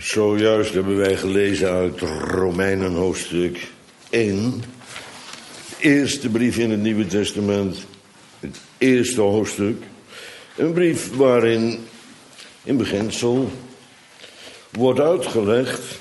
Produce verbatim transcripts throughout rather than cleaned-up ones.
Zojuist hebben wij gelezen uit Romeinen hoofdstuk één. De eerste brief in het Nieuwe Testament. Het eerste hoofdstuk. Een brief waarin in beginsel wordt uitgelegd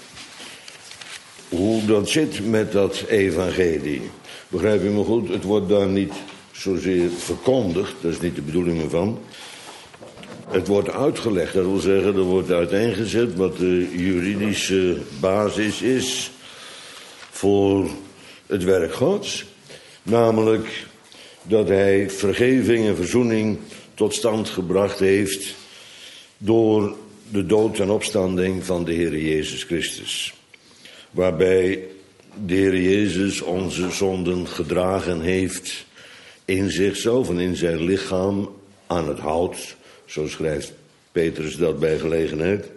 hoe dat zit met dat evangelie. Begrijp je me goed? Het wordt daar niet zozeer verkondigd. Dat is niet de bedoeling ervan. Het wordt uitgelegd, dat wil zeggen, er wordt uiteengezet wat de juridische basis is voor het werk Gods. Namelijk dat hij vergeving en verzoening tot stand gebracht heeft door de dood en opstanding van de Heer Jezus Christus. Waarbij de Heer Jezus onze zonden gedragen heeft in zichzelf en in zijn lichaam aan het hout. Zo schrijft Petrus dat bij gelegenheid.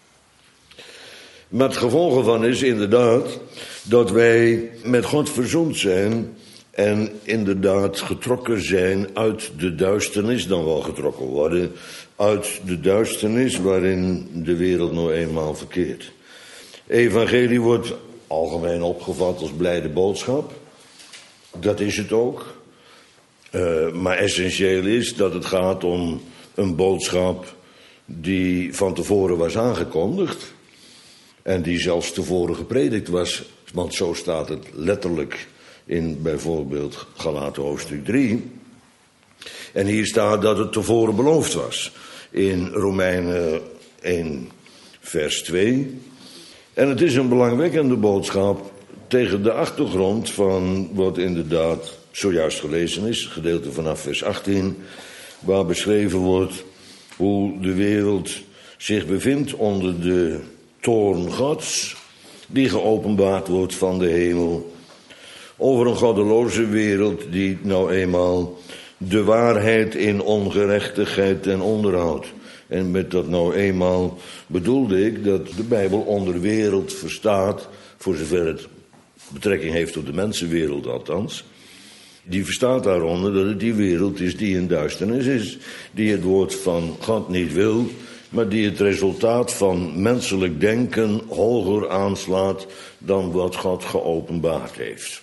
Maar het gevolg ervan is inderdaad dat wij met God verzoend zijn en inderdaad getrokken zijn uit de duisternis, dan wel getrokken worden uit de duisternis waarin de wereld nou eenmaal verkeert. Evangelie wordt algemeen opgevat als blijde boodschap. Dat is het ook. Uh, maar essentieel is dat het gaat om een boodschap die van tevoren was aangekondigd. En die zelfs tevoren gepredikt was. Want zo staat het letterlijk in bijvoorbeeld Galaten hoofdstuk drie. En hier staat dat het tevoren beloofd was. In Romeinen één vers twee. En het is een belangwekkende boodschap tegen de achtergrond van wat inderdaad zojuist gelezen is. Gedeelte vanaf vers achttien. Waar beschreven wordt hoe de wereld zich bevindt onder de toorn Gods, die geopenbaard wordt van de hemel. Over een goddeloze wereld die nou eenmaal de waarheid in ongerechtigheid en onderhoudt. En met dat nou eenmaal bedoelde ik dat de Bijbel onder wereld verstaat, voor zover het betrekking heeft op de mensenwereld althans. Die verstaat daaronder dat het die wereld is die in duisternis is. Die het woord van God niet wil, maar die het resultaat van menselijk denken hoger aanslaat dan wat God geopenbaard heeft.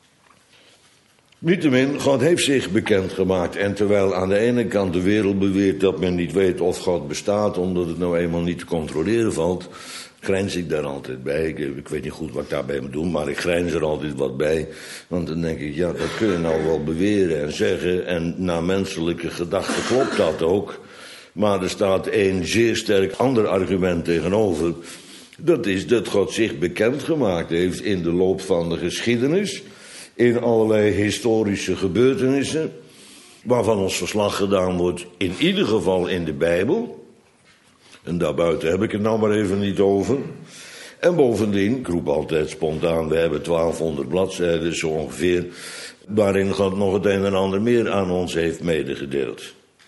Niettemin, God heeft zich bekendgemaakt. En terwijl aan de ene kant de wereld beweert dat men niet weet of God bestaat, omdat het nou eenmaal niet te controleren valt, grijns ik daar altijd bij. Ik, ik weet niet goed wat ik daarbij moet doen, maar ik grijns er altijd wat bij. Want dan denk ik, ja, dat kun je nou wel beweren en zeggen. En naar menselijke gedachten klopt dat ook. Maar er staat een zeer sterk ander argument tegenover. Dat is dat God zich bekendgemaakt heeft in de loop van de geschiedenis. In allerlei historische gebeurtenissen. Waarvan ons verslag gedaan wordt, in ieder geval in de Bijbel. En daarbuiten heb ik het nou maar even niet over. En bovendien, ik roep altijd spontaan, we hebben twaalfhonderd bladzijden zo ongeveer, waarin God nog het een en ander meer aan ons heeft medegedeeld.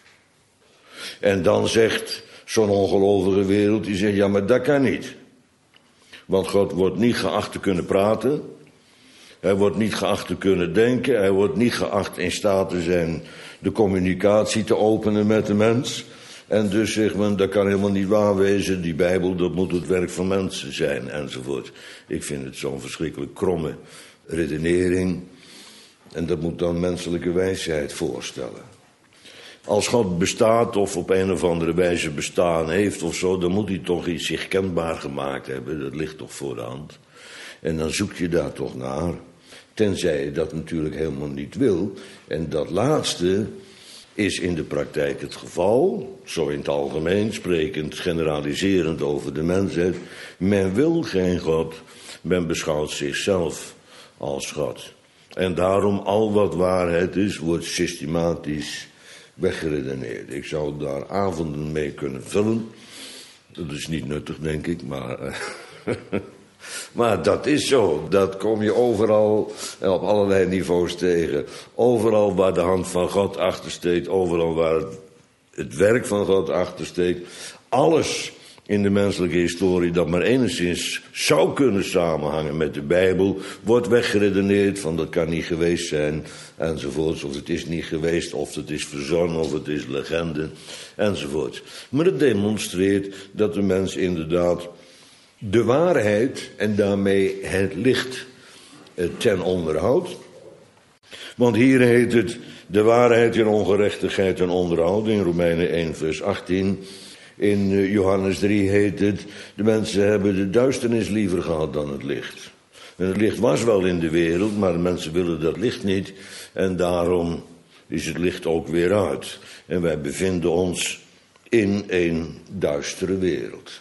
En dan zegt zo'n ongelovige wereld, die zegt, ja, maar dat kan niet. Want God wordt niet geacht te kunnen praten. Hij wordt niet geacht te kunnen denken. Hij wordt niet geacht in staat te zijn de communicatie te openen met de mens. En dus zegt men, dat kan helemaal niet waar wezen. Die Bijbel, dat moet het werk van mensen zijn, enzovoort. Ik vind het zo'n verschrikkelijk kromme redenering. En dat moet dan menselijke wijsheid voorstellen. Als God bestaat of op een of andere wijze bestaan heeft of zo, dan moet hij toch iets zich kenbaar gemaakt hebben. Dat ligt toch voor de hand. En dan zoek je daar toch naar. Tenzij je dat natuurlijk helemaal niet wil. En dat laatste is in de praktijk het geval, zo in het algemeen, sprekend, generaliserend over de mensheid. Men wil geen God, men beschouwt zichzelf als God. En daarom al wat waarheid is, wordt systematisch weggeredeneerd. Ik zou daar avonden mee kunnen vullen. Dat is niet nuttig, denk ik, maar maar dat is zo. Dat kom je overal en op allerlei niveaus tegen. Overal waar de hand van God achter steekt, overal waar het werk van God achter steekt. Alles in de menselijke historie dat maar enigszins zou kunnen samenhangen met de Bijbel, wordt weggeredeneerd van dat kan niet geweest zijn, enzovoorts. Of het is niet geweest, of het is verzonnen, of het is legende, enzovoorts. Maar het demonstreert dat de mens inderdaad de waarheid en daarmee het licht ten onderhoud. Want hier heet het de waarheid in ongerechtigheid ten onderhoud in Romeinen één vers achttien. In Johannes drie heet het, de mensen hebben de duisternis liever gehad dan het licht. En het licht was wel in de wereld, maar de mensen willen dat licht niet. En daarom is het licht ook weer uit. En wij bevinden ons in een duistere wereld.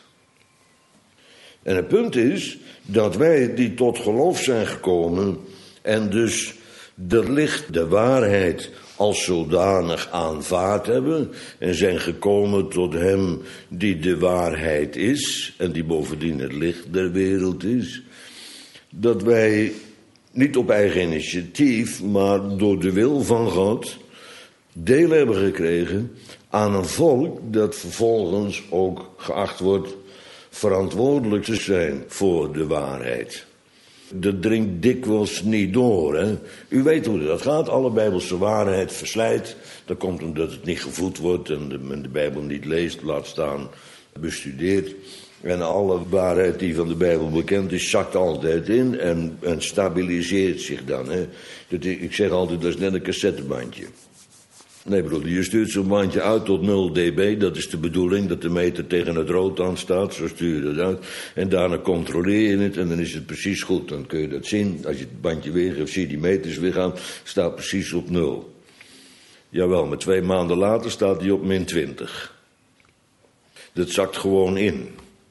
En het punt is dat wij die tot geloof zijn gekomen en dus de licht, de waarheid als zodanig aanvaard hebben en zijn gekomen tot hem die de waarheid is en die bovendien het licht der wereld is, dat wij niet op eigen initiatief, maar door de wil van God deel hebben gekregen aan een volk dat vervolgens ook geacht wordt verantwoordelijk te zijn voor de waarheid. Dat dringt dikwijls niet door. Hè? U weet hoe dat gaat. Alle Bijbelse waarheid verslijt. Dat komt omdat het niet gevoed wordt en de, men de Bijbel niet leest, laat staan, bestudeert. En alle waarheid die van de Bijbel bekend is, zakt altijd in en, en stabiliseert zich dan. Hè? Dat, ik zeg altijd, dat is net een cassettebandje. Nee, broeder, je stuurt zo'n bandje uit tot nul decibel. Dat is de bedoeling, dat de meter tegen het rood aan staat. Zo stuur je dat uit. En daarna controleer je het en dan is het precies goed. Dan kun je dat zien. Als je het bandje weergeeft, zie je die meters weer gaan. Staat precies op nul. Jawel, maar twee maanden later staat hij op min twintig. Dat zakt gewoon in.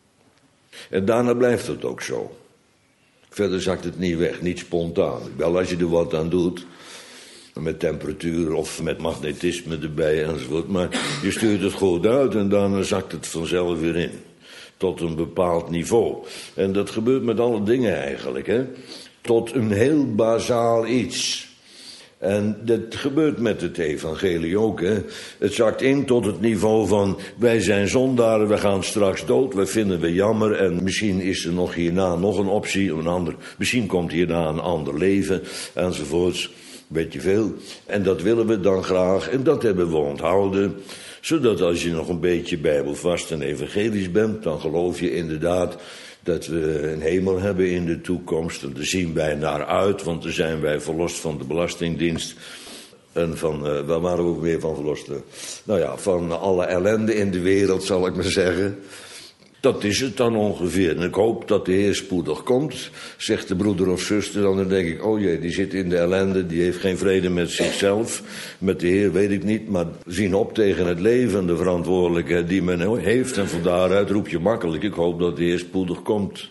En daarna blijft het ook zo. Verder zakt het niet weg, niet spontaan. Wel als je er wat aan doet. Met temperatuur of met magnetisme erbij enzovoort. Maar je stuurt het goed uit en daarna zakt het vanzelf weer in. Tot een bepaald niveau. En dat gebeurt met alle dingen eigenlijk. Hè? Tot een heel bazaal iets. En dat gebeurt met het evangelie ook. Hè? Het zakt in tot het niveau van wij zijn zondaren, we gaan straks dood. We vinden we jammer en misschien is er nog hierna nog een optie. Een ander, misschien komt hierna een ander leven enzovoorts. Weet je veel. En dat willen we dan graag. En dat hebben we onthouden. Zodat als je nog een beetje bijbelvast en evangelisch bent, dan geloof je inderdaad dat we een hemel hebben in de toekomst. En daar zien wij naar uit, want dan zijn wij verlost van de Belastingdienst. En van, uh, waar waren we ook weer van verlost? Nou ja, van alle ellende in de wereld, zal ik maar zeggen. Dat is het dan ongeveer. En ik hoop dat de Heer spoedig komt, zegt de broeder of zuster. Dan denk ik, oh jee, die zit in de ellende, die heeft geen vrede met zichzelf. Met de Heer weet ik niet, maar zien op tegen het leven en de verantwoordelijkheid die men heeft. En van daaruit roep je makkelijk, ik hoop dat de Heer spoedig komt.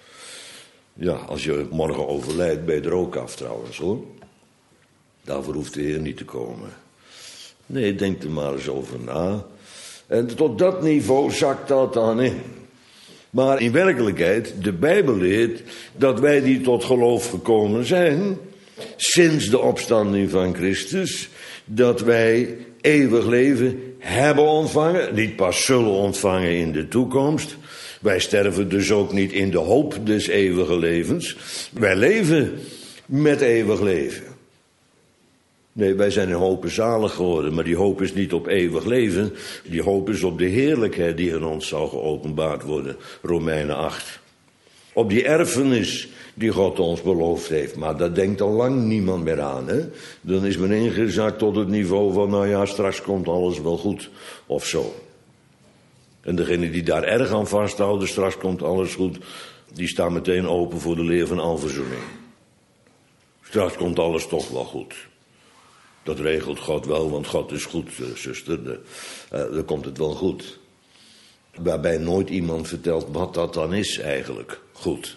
Ja, als je morgen overlijdt, ben je er ook af trouwens hoor. Daarvoor hoeft de Heer niet te komen. Nee, denk er maar eens over na. En tot dat niveau zakt dat dan in. Maar in werkelijkheid, de Bijbel leert dat wij die tot geloof gekomen zijn, sinds de opstanding van Christus, dat wij eeuwig leven hebben ontvangen, niet pas zullen ontvangen in de toekomst. Wij sterven dus ook niet in de hoop des eeuwige levens. Wij leven met eeuwig leven. Nee, wij zijn in hopen zalig geworden, maar die hoop is niet op eeuwig leven. Die hoop is op de heerlijkheid die in ons zal geopenbaard worden. Romeinen acht. Op die erfenis die God ons beloofd heeft. Maar daar denkt al lang niemand meer aan. Hè? Dan is men ingezakt tot het niveau van, nou ja, straks komt alles wel goed. Of zo. En degenen die daar erg aan vasthouden, straks komt alles goed, die staan meteen open voor de leer van alverzoening. Straks komt alles toch wel goed. Dat regelt God wel, want God is goed, zuster. De, uh, dan komt het wel goed. Waarbij nooit iemand vertelt wat dat dan is eigenlijk. Goed.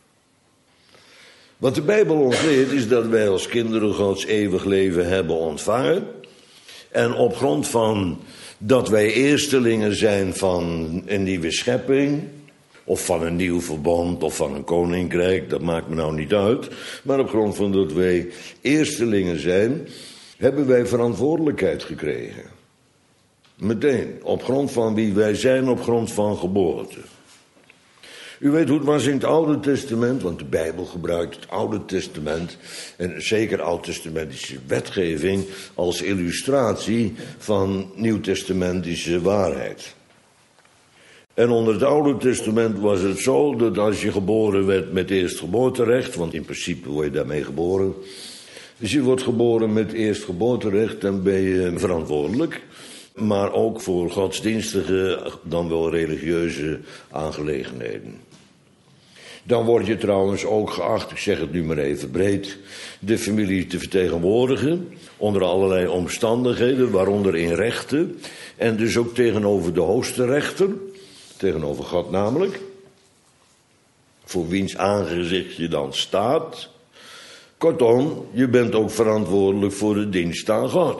Wat de Bijbel ons leert is dat wij als kinderen Gods eeuwig leven hebben ontvangen. En op grond van dat wij eerstelingen zijn van een nieuwe schepping, of van een nieuw verbond, of van een koninkrijk, dat maakt me nou niet uit. Maar op grond van dat wij eerstelingen zijn, hebben wij verantwoordelijkheid gekregen. Meteen, op grond van wie wij zijn, op grond van geboorte. U weet hoe het was in het Oude Testament, want de Bijbel gebruikt het Oude Testament, en zeker oud-testamentische wetgeving, als illustratie van nieuwtestamentische waarheid. En onder het Oude Testament was het zo dat als je geboren werd met eerstgeboorterecht, want in principe word je daarmee geboren. Dus je wordt geboren met eerstgeboorterecht, dan ben je verantwoordelijk. Maar ook voor godsdienstige, dan wel religieuze aangelegenheden. Dan word je trouwens ook geacht, ik zeg het nu maar even breed, de familie te vertegenwoordigen. Onder allerlei omstandigheden, waaronder in rechten. En dus ook tegenover de hoogste rechter, tegenover God namelijk. Voor wiens aangezicht je dan staat. Kortom, je bent ook verantwoordelijk voor de dienst aan God.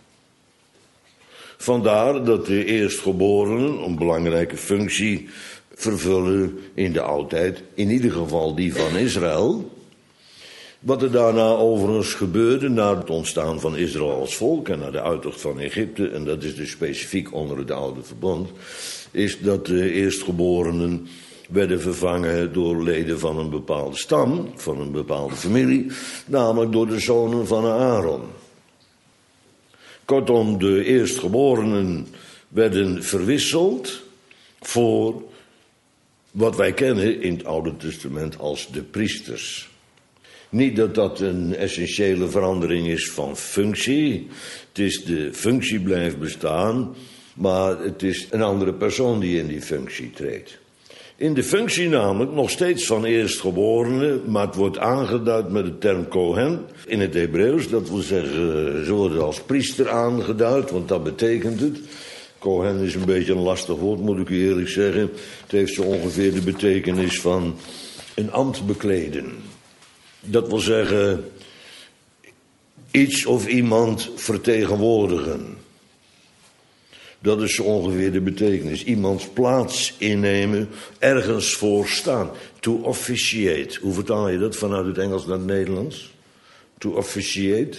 Vandaar dat de eerstgeborenen een belangrijke functie vervullen in de oudheid, in ieder geval die van Israël. Wat er daarna overigens gebeurde, na het ontstaan van Israël als volk en na de uittocht van Egypte, en dat is dus specifiek onder het oude verbond, is dat de eerstgeborenen werden vervangen door leden van een bepaalde stam, van een bepaalde familie, namelijk door de zonen van Aaron. Kortom, de eerstgeborenen werden verwisseld voor wat wij kennen in het Oude Testament als de priesters. Niet dat dat een essentiële verandering is van functie. Het is de functie blijft bestaan, maar het is een andere persoon die in die functie treedt. In de functie namelijk nog steeds van eerstgeborene, maar het wordt aangeduid met de term Kohen in het Hebreeuws. Dat wil zeggen, ze worden als priester aangeduid, want dat betekent het. Kohen is een beetje een lastig woord, moet ik u eerlijk zeggen. Het heeft zo ongeveer de betekenis van een ambt bekleden. Dat wil zeggen, iets of iemand vertegenwoordigen. Dat is zo ongeveer de betekenis. Iemands plaats innemen, ergens voor staan. To officiate. Hoe vertaal je dat vanuit het Engels naar het Nederlands? To officiate.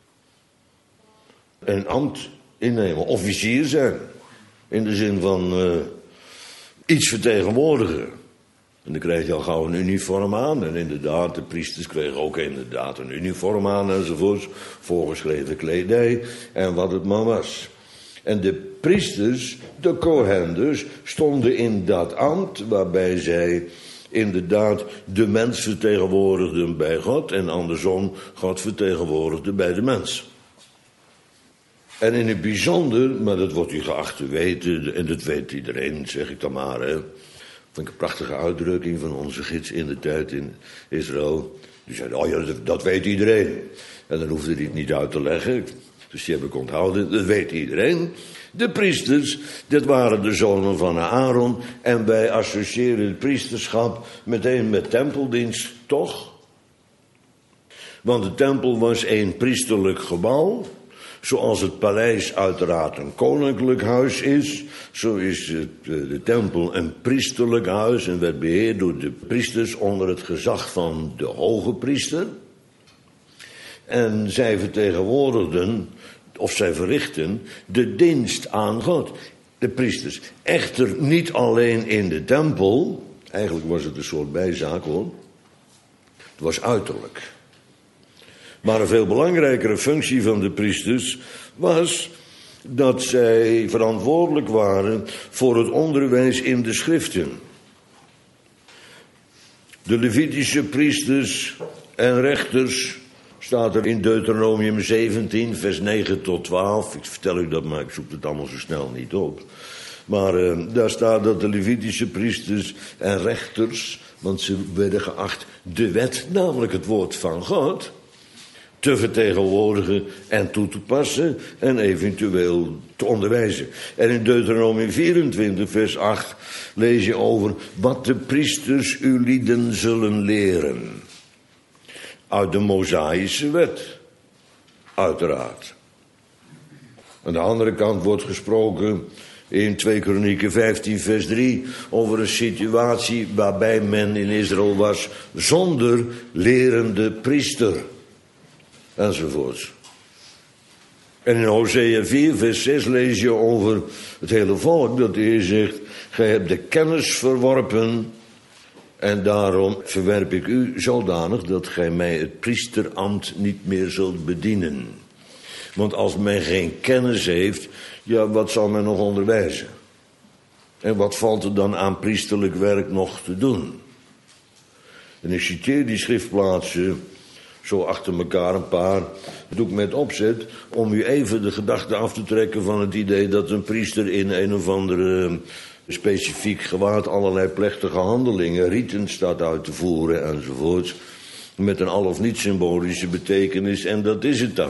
Een ambt innemen. Officier zijn. In de zin van uh, iets vertegenwoordigen. En dan krijg je al gauw een uniform aan. En inderdaad, de priesters kregen ook inderdaad een uniform aan enzovoorts. Voorgeschreven kledij en wat het maar was. En de priesters, de Kohen dus, stonden in dat ambt waarbij zij inderdaad de mens vertegenwoordigden bij God en andersom God vertegenwoordigde bij de mens. En in het bijzonder, maar dat wordt u geacht te weten, en dat weet iedereen, zeg ik dan maar, hè. Vind ik een prachtige uitdrukking van onze gids in de tijd in Israël. Die zei, oh ja, dat, dat weet iedereen. En dan hoefde hij het niet uit te leggen. Dus die heb ik onthouden, dat weet iedereen. De priesters, dat waren de zonen van Aaron. En wij associëren het priesterschap meteen met tempeldienst, toch? Want de tempel was een priesterlijk gebouw. Zoals het paleis uiteraard een koninklijk huis is. Zo is het, de tempel een priesterlijk huis. En werd beheerd door de priesters onder het gezag van de hoge priester. En zij vertegenwoordigden, of zij verrichten, de dienst aan God. De priesters. Echter niet alleen in de tempel. Eigenlijk was het een soort bijzaak hoor. Het was uiterlijk. Maar een veel belangrijkere functie van de priesters was dat zij verantwoordelijk waren voor het onderwijs in de schriften. De Levitische priesters en rechters, staat er in Deuteronomium zeventien, vers negen tot twaalf. Ik vertel u dat, maar ik zoek het allemaal zo snel niet op. Maar uh, daar staat dat de Levitische priesters en rechters, want ze werden geacht de wet, namelijk het woord van God, te vertegenwoordigen en toe te passen en eventueel te onderwijzen. En in Deuteronomium vierentwintig, vers acht, lees je over wat de priesters uw lieden zullen leren. Uit de Mosaïsche wet, uiteraard. Aan de andere kant wordt gesproken in twee Kronieken vijftien, vers drie... over een situatie waarbij men in Israël was zonder lerende priester. Enzovoorts. En in Hosea vier, vers zes lees je over het hele volk dat de Heer zegt, gij hebt de kennis verworpen en daarom verwerp ik u zodanig dat gij mij het priesterambt niet meer zult bedienen. Want als men geen kennis heeft, ja, wat zal men nog onderwijzen? En wat valt er dan aan priesterlijk werk nog te doen? En ik citeer die schriftplaatsen zo achter elkaar een paar. Dat doe ik met opzet om u even de gedachte af te trekken van het idee dat een priester in een of andere specifiek gewaad allerlei plechtige handelingen, riten staat uit te voeren enzovoort. Met een al of niet symbolische betekenis, en dat is het dan.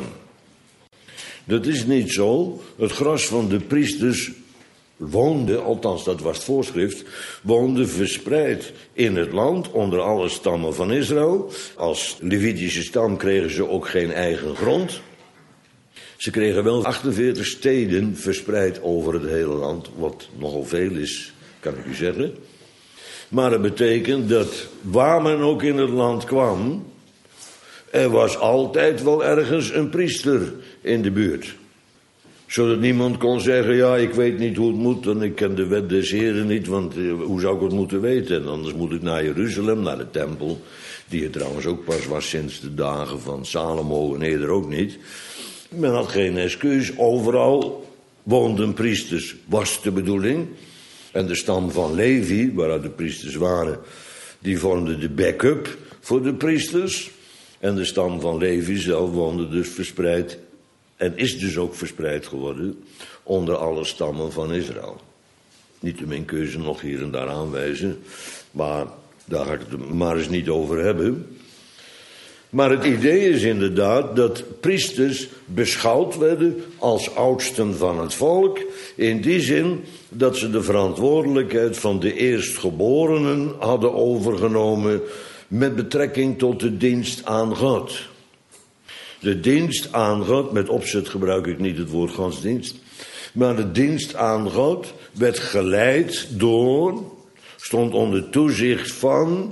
Dat is niet zo. Het gras van de priesters woonde, althans dat was het voorschrift, woonde verspreid in het land onder alle stammen van Israël. Als Levitische stam kregen ze ook geen eigen grond. Ze kregen wel achtenveertig steden verspreid over het hele land, wat nogal veel is, kan ik u zeggen. Maar dat betekent dat waar men ook in het land kwam, er was altijd wel ergens een priester in de buurt. Zodat niemand kon zeggen, ja, ik weet niet hoe het moet en ik ken de wet des Heren niet, want eh, hoe zou ik het moeten weten? En anders moet ik naar Jeruzalem, naar de tempel, die er trouwens ook pas was sinds de dagen van Salomo en eerder ook niet. Men had geen excuus, overal woonden priesters, was de bedoeling. En de stam van Levi, waaruit de priesters waren, die vormde de backup voor de priesters. En de stam van Levi zelf woonde dus verspreid, en is dus ook verspreid geworden, onder alle stammen van Israël. Niettemin kun je ze nog hier en daar aanwijzen, maar daar ga ik het maar eens niet over hebben. Maar het idee is inderdaad dat priesters beschouwd werden als oudsten van het volk, in die zin dat ze de verantwoordelijkheid van de eerstgeborenen hadden overgenomen met betrekking tot de dienst aan God. De dienst aan God, met opzet gebruik ik niet het woord godsdienst, maar de dienst aan God werd geleid door, stond onder toezicht van,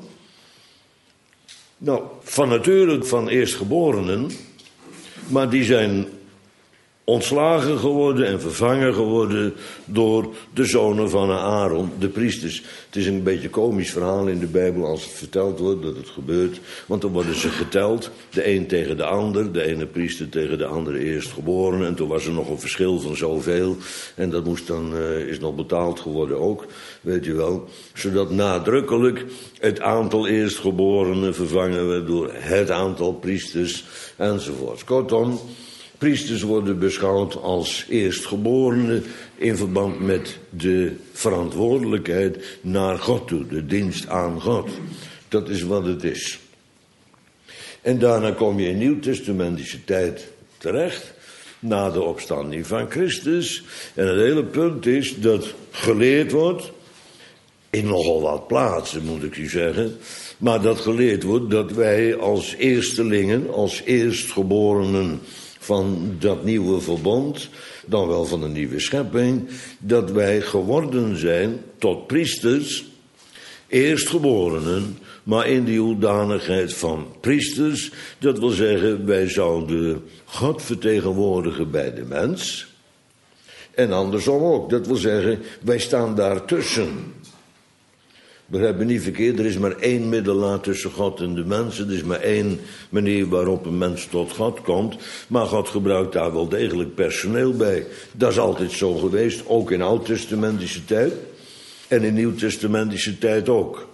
nou, van nature van eerstgeborenen, maar die zijn ontslagen geworden en vervangen geworden door de zonen van Aaron, de priesters. Het is een beetje een komisch verhaal in de Bijbel als het verteld wordt dat het gebeurt. Want dan worden ze geteld, de een tegen de ander, de ene priester tegen de andere eerstgeborene. En toen was er nog een verschil van zoveel. En dat moest dan, uh, is nog betaald geworden ook, weet je wel. Zodat nadrukkelijk het aantal eerstgeborenen vervangen werd door het aantal priesters enzovoort. Kortom, priesters worden beschouwd als eerstgeborenen in verband met de verantwoordelijkheid naar God toe, de dienst aan God. Dat is wat het is. En daarna kom je in nieuwtestamentische tijd terecht, na de opstanding van Christus. En het hele punt is dat geleerd wordt, in nogal wat plaatsen moet ik u zeggen, maar dat geleerd wordt dat wij als eerstelingen, als eerstgeborenen van dat nieuwe verbond, dan wel van een nieuwe schepping, dat wij geworden zijn tot priesters, eerstgeborenen, maar in die hoedanigheid van priesters. Dat wil zeggen, wij zouden God vertegenwoordigen bij de mens. En andersom ook, dat wil zeggen, wij staan daartussen. Begrijp me niet verkeerd, er is maar één middelaar tussen God en de mensen. Er is maar één manier waarop een mens tot God komt. Maar God gebruikt daar wel degelijk personeel bij. Dat is altijd zo geweest, ook in oud-testamentische tijd. En in nieuw-testamentische tijd ook.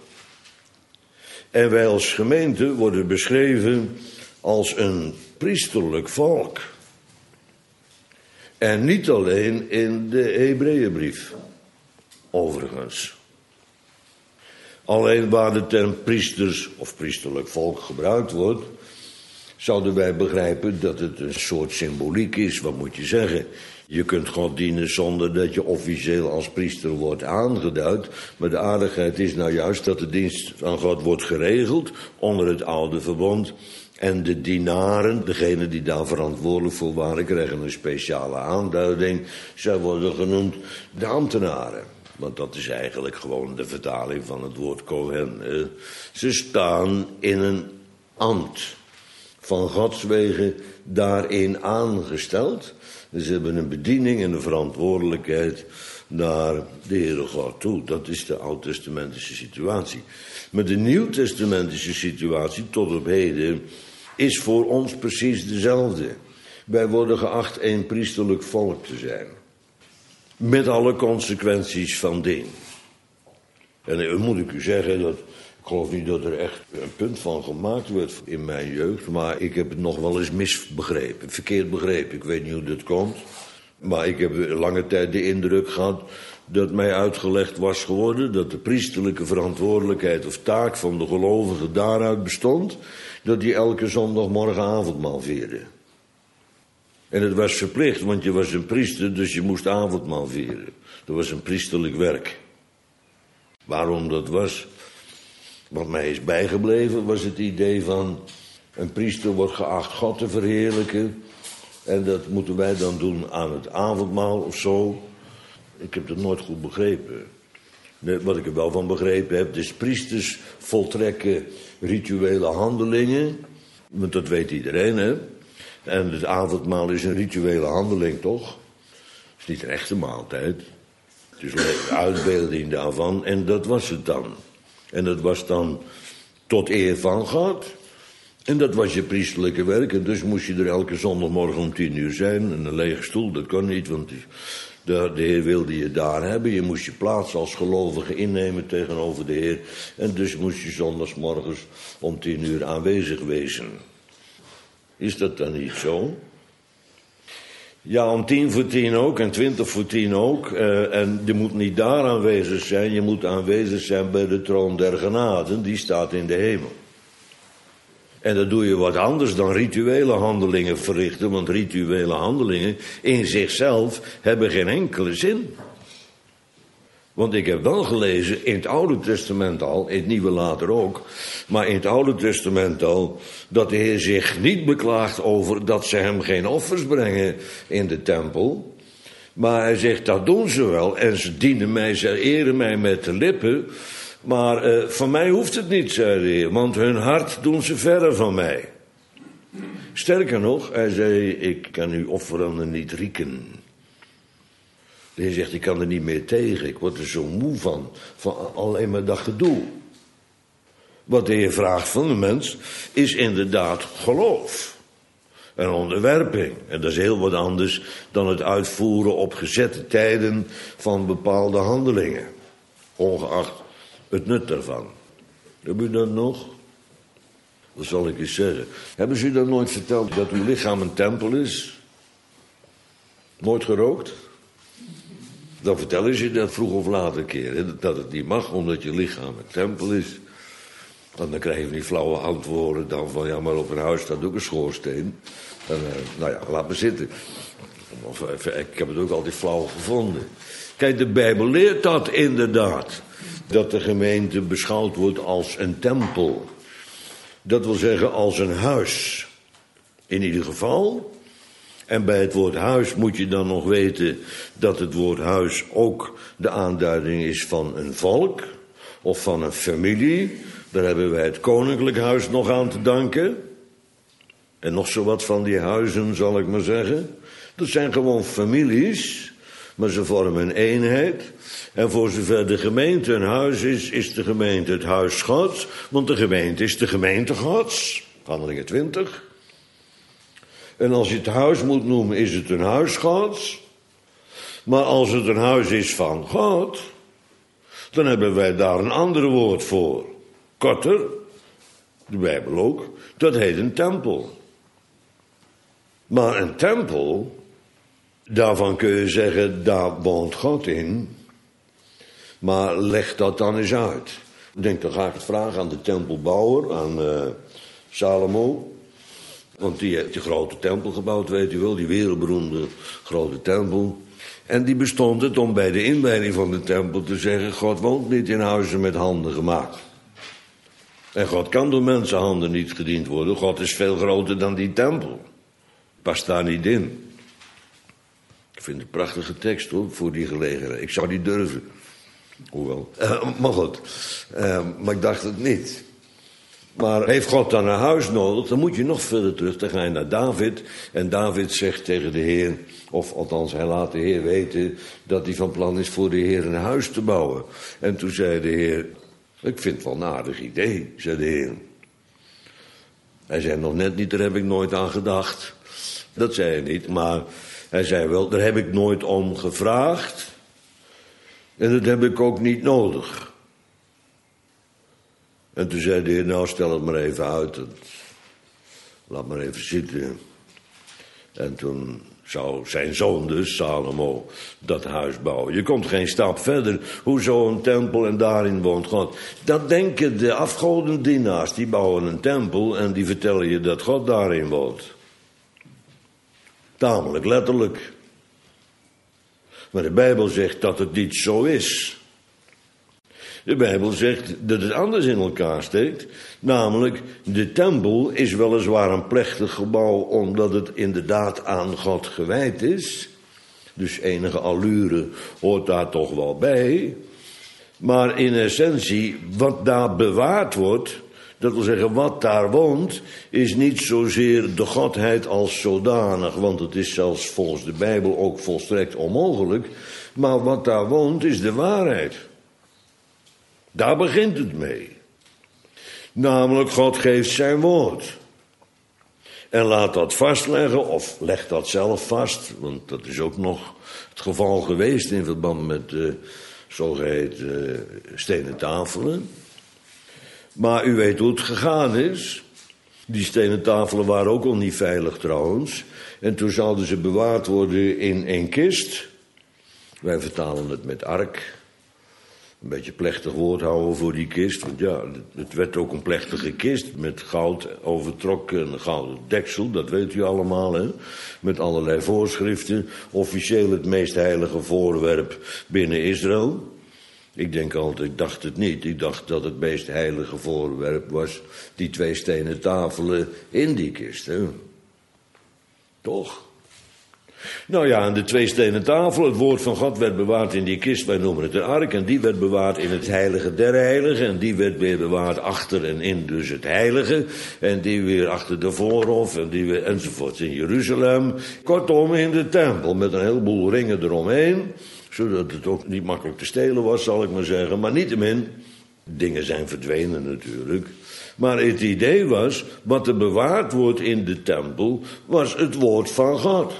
En wij als gemeente worden beschreven als een priesterlijk volk. En niet alleen in de Hebreeënbrief, overigens. Alleen waar de term priesters of priesterlijk volk gebruikt wordt, zouden wij begrijpen dat het een soort symboliek is. Wat moet je zeggen? Je kunt God dienen zonder dat je officieel als priester wordt aangeduid. Maar de aardigheid is nou juist dat de dienst aan God wordt geregeld onder het oude verbond. En de dienaren, degenen die daar verantwoordelijk voor waren, krijgen een speciale aanduiding. Zij worden genoemd de ambtenaren. Want dat is eigenlijk gewoon de vertaling van het woord Kohen. Ze staan in een ambt van Gods wegen daarin aangesteld. Ze hebben een bediening en een verantwoordelijkheid naar de Heere God toe. Dat is de oud-testamentische situatie. Maar de nieuw-testamentische situatie tot op heden is voor ons precies dezelfde. Wij worden geacht een priesterlijk volk te zijn. Met alle consequenties van dien. En dan moet ik u zeggen, dat, ik geloof niet dat er echt een punt van gemaakt werd in mijn jeugd. Maar ik heb het nog wel eens misbegrepen, verkeerd begrepen. Ik weet niet hoe dat komt. Maar ik heb lange tijd de indruk gehad dat mij uitgelegd was geworden dat de priesterlijke verantwoordelijkheid of taak van de gelovige daaruit bestond dat hij elke zondagmorgen avondmaal vierde. En het was verplicht, want je was een priester, dus je moest avondmaal vieren. Dat was een priesterlijk werk. Waarom dat was, wat mij is bijgebleven, was het idee van een priester wordt geacht God te verheerlijken. En dat moeten wij dan doen aan het avondmaal of zo. Ik heb dat nooit goed begrepen. Wat ik er wel van begrepen heb, is priesters voltrekken rituele handelingen. Want dat weet iedereen, hè. En het avondmaal is een rituele handeling, toch? Het is niet een echte maaltijd. Het is een uitbeelding daarvan. En dat was het dan. En dat was dan tot eer van God. En dat was je priesterlijke werk. En dus moest je er elke zondagmorgen om tien uur zijn. En een lege stoel, dat kon niet, want de, de Heer wilde je daar hebben. Je moest je plaats als gelovige innemen tegenover de Heer. En dus moest je zondagsmorgens om tien uur aanwezig wezen. Is dat dan niet zo? Ja, om tien voor tien ook en twintig voor tien ook. Uh, en je moet niet daar aanwezig zijn. Je moet aanwezig zijn bij de troon der genade. Die staat in de hemel. En dat doe je wat anders dan rituele handelingen verrichten. Want rituele handelingen in zichzelf hebben geen enkele zin. Want ik heb wel gelezen in het Oude Testament al, in het Nieuwe later ook, maar in het Oude Testament al, dat de Heer zich niet beklaagt over dat ze hem geen offers brengen in de tempel. Maar hij zegt, dat doen ze wel en ze dienen mij, ze eren mij met de lippen. Maar uh, van mij hoeft het niet, zei de Heer, want hun hart doen ze verre van mij. Sterker nog, hij zei, ik kan uw offeranden niet rieken. De Heer zegt, ik kan er niet meer tegen. Ik word er zo moe van. Van alleen maar dat gedoe. Wat de Heer vraagt van de mens is inderdaad geloof. En onderwerping. En dat is heel wat anders dan het uitvoeren op gezette tijden van bepaalde handelingen. Ongeacht het nut daarvan. Heb u dat nog? Dat zal ik eens zeggen. Hebben ze u dan nooit verteld dat uw lichaam een tempel is? Nooit gerookt? Dan vertellen ze dat vroeg of laat een keer. Hè, dat het niet mag, omdat je lichaam een tempel is. En dan krijg je die flauwe antwoorden dan van, ja, maar op een huis staat ook een schoorsteen. En, uh, nou ja, laat me zitten. Of, uh, ik heb het ook altijd flauw gevonden. Kijk, de Bijbel leert dat inderdaad. Dat de gemeente beschouwd wordt als een tempel. Dat wil zeggen als een huis. In ieder geval. En bij het woord huis moet je dan nog weten dat het woord huis ook de aanduiding is van een volk of van een familie. Daar hebben wij het koninklijk huis nog aan te danken. En nog zo wat van die huizen, zal ik maar zeggen. Dat zijn gewoon families, maar ze vormen een eenheid. En voor zover de gemeente een huis is, is de gemeente het huis Gods. Want de gemeente is de gemeente Gods. Handelingen twintig. En als je het huis moet noemen, is het een huis Gods. Maar als het een huis is van God, dan hebben wij daar een ander woord voor. Korter, de Bijbel ook, dat heet een tempel. Maar een tempel, daarvan kun je zeggen, daar woont God in. Maar leg dat dan eens uit. Ik denk, dan ga ik het vragen aan de tempelbouwer, aan uh, Salomo. Want die heeft die grote tempel gebouwd, weet u wel, die wereldberoemde grote tempel. En die bestond het om bij de inwijding van de tempel te zeggen, God woont niet in huizen met handen gemaakt. En God kan door mensenhanden niet gediend worden. God is veel groter dan die tempel. Past daar niet in. Ik vind het een prachtige tekst hoor, voor die gelegenheid. Ik zou niet durven. Hoewel. Uh, maar goed. Uh, maar ik dacht het niet. Maar heeft God dan een huis nodig, dan moet je nog verder terug. Dan ga je naar David. En David zegt tegen de Heer, of althans hij laat de Heer weten, dat hij van plan is voor de Heer een huis te bouwen. En toen zei de Heer, ik vind het wel een aardig idee, zei de Heer. Hij zei nog net niet, daar heb ik nooit aan gedacht. Dat zei hij niet, maar hij zei wel, daar heb ik nooit om gevraagd. En dat heb ik ook niet nodig. En toen zei de Heer, nou stel het maar even uit. Laat maar even zitten. En toen zou zijn zoon dus, Salomo, dat huis bouwen. Je komt geen stap verder. Hoezo een tempel en daarin woont God? Dat denken de afgodendienaars. Die bouwen een tempel en die vertellen je dat God daarin woont. Tamelijk letterlijk. Maar de Bijbel zegt dat het niet zo is. De Bijbel zegt dat het anders in elkaar steekt. Namelijk, de tempel is weliswaar een plechtig gebouw omdat het inderdaad aan God gewijd is. Dus enige allure hoort daar toch wel bij. Maar in essentie, wat daar bewaard wordt, dat wil zeggen wat daar woont, is niet zozeer de Godheid als zodanig. Want het is zelfs volgens de Bijbel ook volstrekt onmogelijk. Maar wat daar woont is de waarheid. Daar begint het mee. Namelijk, God geeft zijn woord. En laat dat vastleggen, of legt dat zelf vast. Want dat is ook nog het geval geweest in verband met de zogeheten uh, stenen tafelen. Maar u weet hoe het gegaan is. Die stenen tafelen waren ook al niet veilig trouwens. En toen zouden ze bewaard worden in een kist. Wij vertalen het met ark. Een beetje plechtig woord houden voor die kist. Want ja, het werd ook een plechtige kist met goud overtrokken, een gouden deksel, dat weet u allemaal, hè. Met allerlei voorschriften. Officieel het meest heilige voorwerp binnen Israël. Ik denk altijd, ik dacht het niet. Ik dacht dat het meest heilige voorwerp was die twee stenen tafelen in die kist, hè. Toch? Nou ja, en de twee stenen tafel, het woord van God werd bewaard in die kist, wij noemen het de ark, en die werd bewaard in het heilige der heiligen, en die werd weer bewaard achter en in dus het heilige, en die weer achter de voorhof, en die weer enzovoort in Jeruzalem. Kortom, in de tempel, met een heleboel ringen eromheen, zodat het ook niet makkelijk te stelen was, zal ik maar zeggen, maar niettemin, dingen zijn verdwenen natuurlijk. Maar het idee was, wat er bewaard wordt in de tempel, was het woord van God.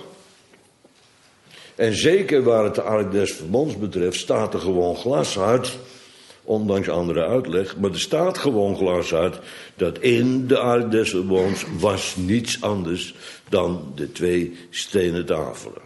En zeker waar het de ark des verbonds betreft, staat er gewoon glashard, ondanks andere uitleg, maar er staat gewoon glashard dat in de ark des verbonds was niets anders dan de twee stenen tafelen.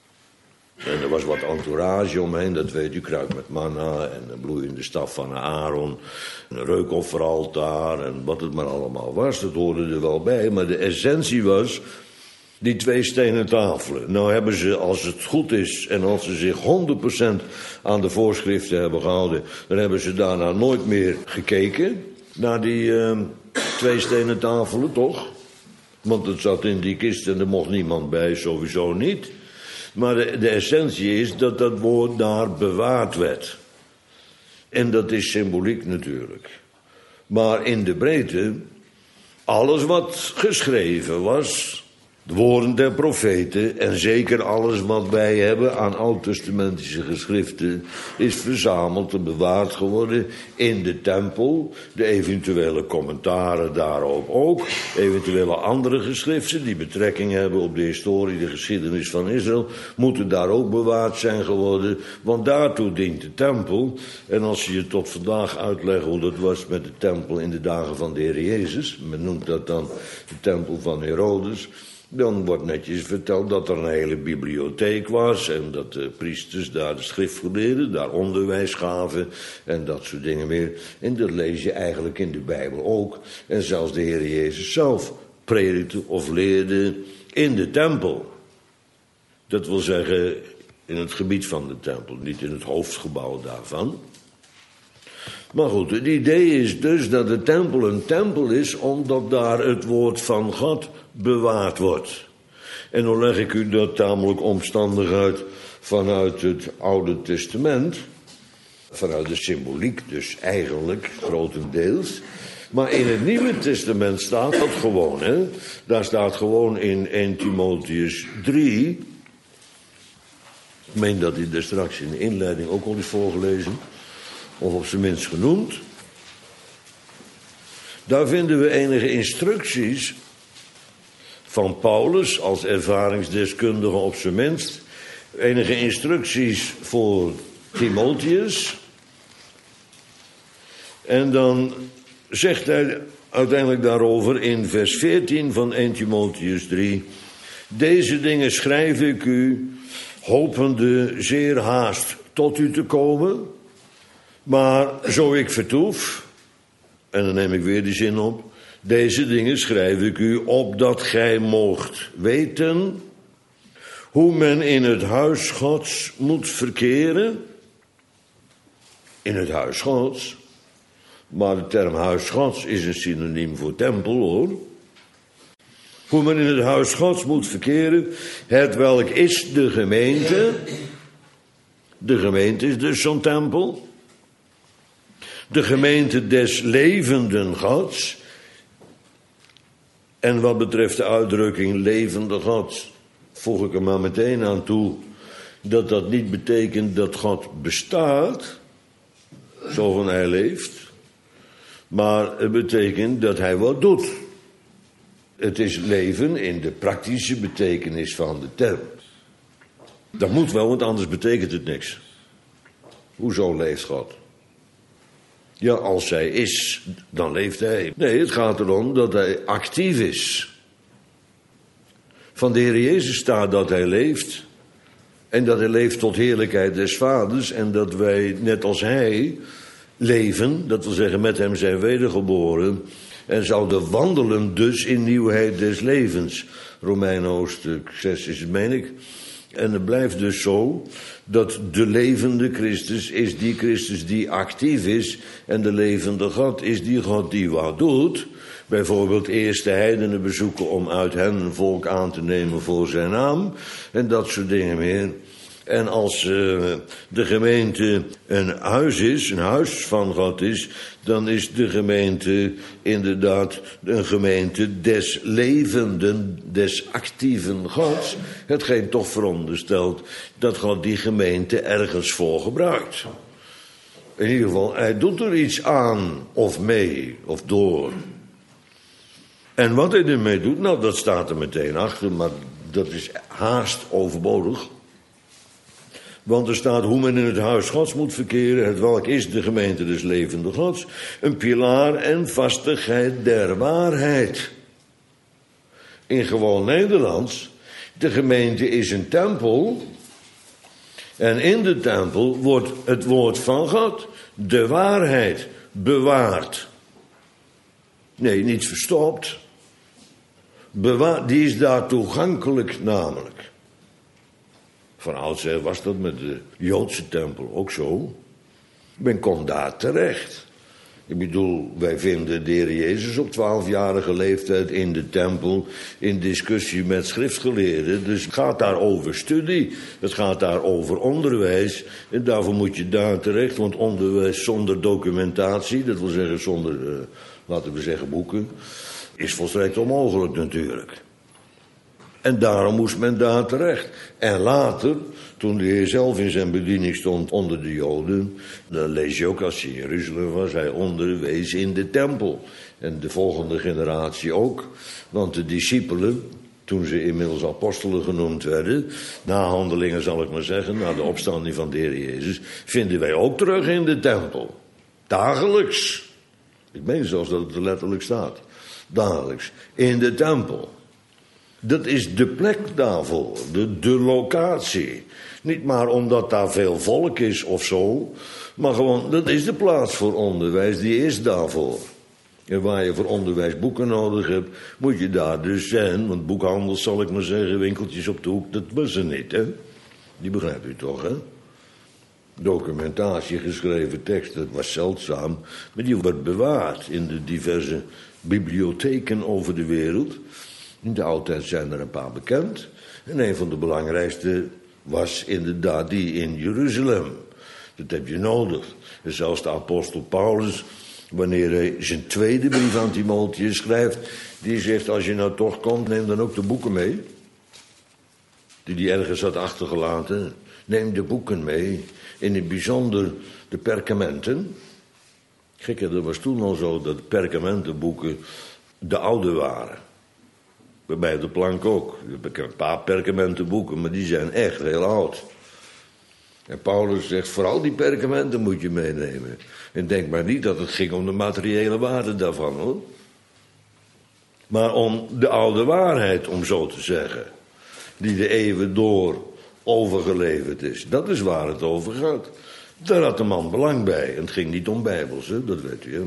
En er was wat entourage omheen, dat weet u, kruid met manna en een bloeiende staf van Aaron, een reukofferaltaar en wat het maar allemaal was, dat hoorde er wel bij, maar de essentie was die twee stenen tafelen. Nou hebben ze, als het goed is en als ze zich honderd procent aan de voorschriften hebben gehouden, dan hebben ze daarna nooit meer gekeken naar die uh, twee stenen tafelen, toch? Want het zat in die kist en er mocht niemand bij, sowieso niet. Maar de, de essentie is dat dat woord daar bewaard werd. En dat is symboliek natuurlijk. Maar in de breedte, alles wat geschreven was, de woorden der profeten en zeker alles wat wij hebben aan oud-testamentische geschriften is verzameld en bewaard geworden in de tempel. De eventuele commentaren daarop ook. Eventuele andere geschriften die betrekking hebben op de historie, de geschiedenis van Israël, moeten daar ook bewaard zijn geworden. Want daartoe dient de tempel. En als je je tot vandaag uitlegt hoe dat was met de tempel in de dagen van de Heer Jezus, men noemt dat dan de tempel van Herodes, dan wordt netjes verteld dat er een hele bibliotheek was en dat de priesters daar, de schriftgeleerden, daar onderwijs gaven en dat soort dingen meer. En dat lees je eigenlijk in de Bijbel ook. En zelfs de Heer Jezus zelf predikte of leerde in de tempel. Dat wil zeggen in het gebied van de tempel, niet in het hoofdgebouw daarvan. Maar goed, het idee is dus dat de tempel een tempel is omdat daar het woord van God bewaard wordt. En dan leg ik u dat tamelijk omstandig uit vanuit het Oude Testament. Vanuit de symboliek dus eigenlijk, grotendeels. Maar in het Nieuwe Testament staat dat gewoon, hè. Daar staat gewoon in Eerste Timotheüs drie. Ik meen dat hij er straks in de inleiding ook al is voorgelezen. Of op zijn minst genoemd. Daar vinden we enige instructies van Paulus als ervaringsdeskundige op zijn minst. Enige instructies voor Timotheus. En dan zegt hij uiteindelijk daarover in vers veertien van eerste Timotheüs drie... Deze dingen schrijf ik u, hopende zeer haast tot u te komen. Maar zo ik vertoef, en dan neem ik weer die zin op... Deze dingen schrijf ik u, opdat gij moogt weten... hoe men in het huis Gods moet verkeren. In het huis Gods. Maar de term huis Gods is een synoniem voor tempel, hoor. Hoe men in het huis Gods moet verkeren. Het welk is de gemeente. De gemeente is dus zo'n tempel. De gemeente des levenden Gods. En wat betreft de uitdrukking levende God, voeg ik er maar meteen aan toe dat dat niet betekent dat God bestaat, zo van hij leeft, maar het betekent dat hij wat doet. Het is leven in de praktische betekenis van de term. Dat moet wel, want anders betekent het niks. Hoezo leeft God? Ja, als hij is, dan leeft hij. Nee, het gaat erom dat hij actief is. Van de Heer Jezus staat dat hij leeft. En dat hij leeft tot heerlijkheid des Vaders. En dat wij, net als hij, leven. Dat wil zeggen, met hem zijn wedergeboren. En zouden wandelen dus in nieuwheid des levens. Romeinen hoofdstuk zes is het, meen ik. En het blijft dus zo dat de levende Christus is die Christus die actief is. En de levende God is die God die wat doet. Bijvoorbeeld eerst de heidenen bezoeken om uit hen een volk aan te nemen voor zijn naam. En dat soort dingen meer. En als uh, de gemeente een huis is, een huis van God is, dan is de gemeente inderdaad een gemeente des levenden, des actieven Gods. Hetgeen toch veronderstelt dat God die gemeente ergens voor gebruikt. In ieder geval, hij doet er iets aan, of mee, of door. En wat hij ermee doet, nou dat staat er meteen achter, maar dat is haast overbodig. Want er staat hoe men in het huis Gods moet verkeren, het welk is de gemeente des levende Gods, een pilaar en vastigheid der waarheid. In gewoon Nederlands, de gemeente is een tempel en in de tempel wordt het woord van God, de waarheid, bewaard. Nee, niet verstopt. Bewaard, die is daar toegankelijk namelijk. Van oudsher was dat met de Joodse tempel ook zo. Men kon daar terecht. Ik bedoel, wij vinden de Heer Jezus op twaalfjarige leeftijd in de tempel in discussie met schriftgeleerden. Dus het gaat daar over studie, het gaat daar over onderwijs. En daarvoor moet je daar terecht, want onderwijs zonder documentatie, dat wil zeggen zonder, uh, laten we zeggen, boeken, is volstrekt onmogelijk natuurlijk. En daarom moest men daar terecht. En later, toen de Heer zelf in zijn bediening stond onder de Joden, dan lees je ook als hij in Jeruzalem was, hij onderwees in de tempel. En de volgende generatie ook. Want de discipelen, toen ze inmiddels apostelen genoemd werden, na handelingen zal ik maar zeggen, na de opstanding van de Heer Jezus, vinden wij ook terug in de tempel. Dagelijks. Ik meen zelfs dat het er letterlijk staat. Dagelijks. In de tempel. Dat is de plek daarvoor, de, de locatie. Niet maar omdat daar veel volk is of zo, maar gewoon, dat is de plaats voor onderwijs, die is daarvoor. En waar je voor onderwijs boeken nodig hebt, moet je daar dus zijn. Want boekhandels, zal ik maar zeggen, winkeltjes op de hoek, dat was er niet, hè. Die begrijpt u toch, hè. Documentatie, geschreven tekst, dat was zeldzaam, maar die wordt bewaard in de diverse bibliotheken over de wereld. In de oudheid zijn er een paar bekend. En een van de belangrijkste was inderdaad die in Jeruzalem. Dat heb je nodig. En zelfs de apostel Paulus, wanneer hij zijn tweede brief aan Timotheus schrijft, die zegt, als je nou toch komt, neem dan ook de boeken mee. Die hij ergens had achtergelaten. Neem de boeken mee. In het bijzonder de perkamenten. Gek, dat was toen al zo dat perkamentenboeken de oude waren. Bij de plank ook. Ik heb een paar perkamentenboeken, maar die zijn echt heel oud. En Paulus zegt, vooral die perkamenten moet je meenemen. En denk maar niet dat het ging om de materiële waarde daarvan, hoor. Maar om de oude waarheid, om zo te zeggen. Die de eeuwen door overgeleverd is. Dat is waar het over gaat. Daar had de man belang bij. En het ging niet om bijbels, hè? Dat weet u, hè?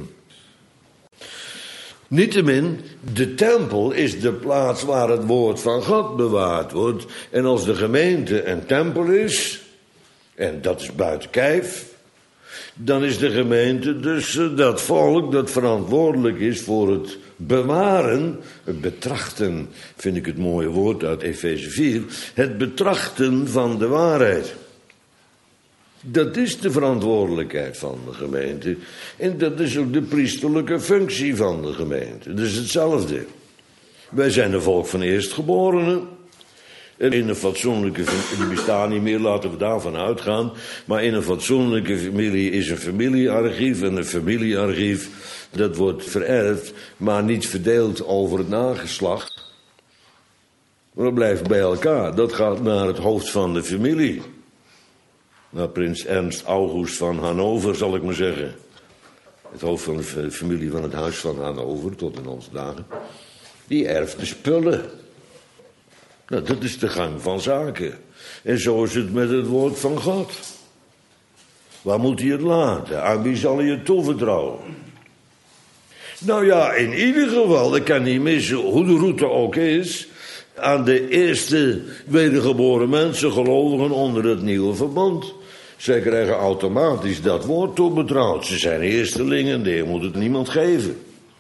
Niettemin, de tempel is de plaats waar het woord van God bewaard wordt. En als de gemeente een tempel is, en dat is buiten kijf, dan is de gemeente dus dat volk dat verantwoordelijk is voor het bewaren, het betrachten, vind ik het mooie woord uit Efeze vier, het betrachten van de waarheid. Dat is de verantwoordelijkheid van de gemeente. En dat is ook de priesterlijke functie van de gemeente. Dat is hetzelfde. Wij zijn een volk van eerstgeborenen. En in een fatsoenlijke familie, die bestaan niet meer, laten we daarvan uitgaan. Maar in een fatsoenlijke familie is een familiearchief. En een familiearchief, dat wordt vererfd, maar niet verdeeld over het nageslacht. Maar dat blijft bij elkaar. Dat gaat naar het hoofd van de familie. Naar prins Ernst August van Hannover, zal ik maar zeggen. Het hoofd van de familie van het huis van Hannover, tot in onze dagen. Die erft de spullen. Nou, dat is de gang van zaken. En zo is het met het woord van God. Waar moet hij het laten? Aan wie zal hij het toevertrouwen? Nou ja, in ieder geval, ik kan niet missen hoe de route ook is, aan de eerste wedergeboren mensen, gelovigen onder het nieuwe verbond. Zij krijgen automatisch dat woord toebetrouwd. Ze zijn eerstelingen, de Heer moet het niemand geven.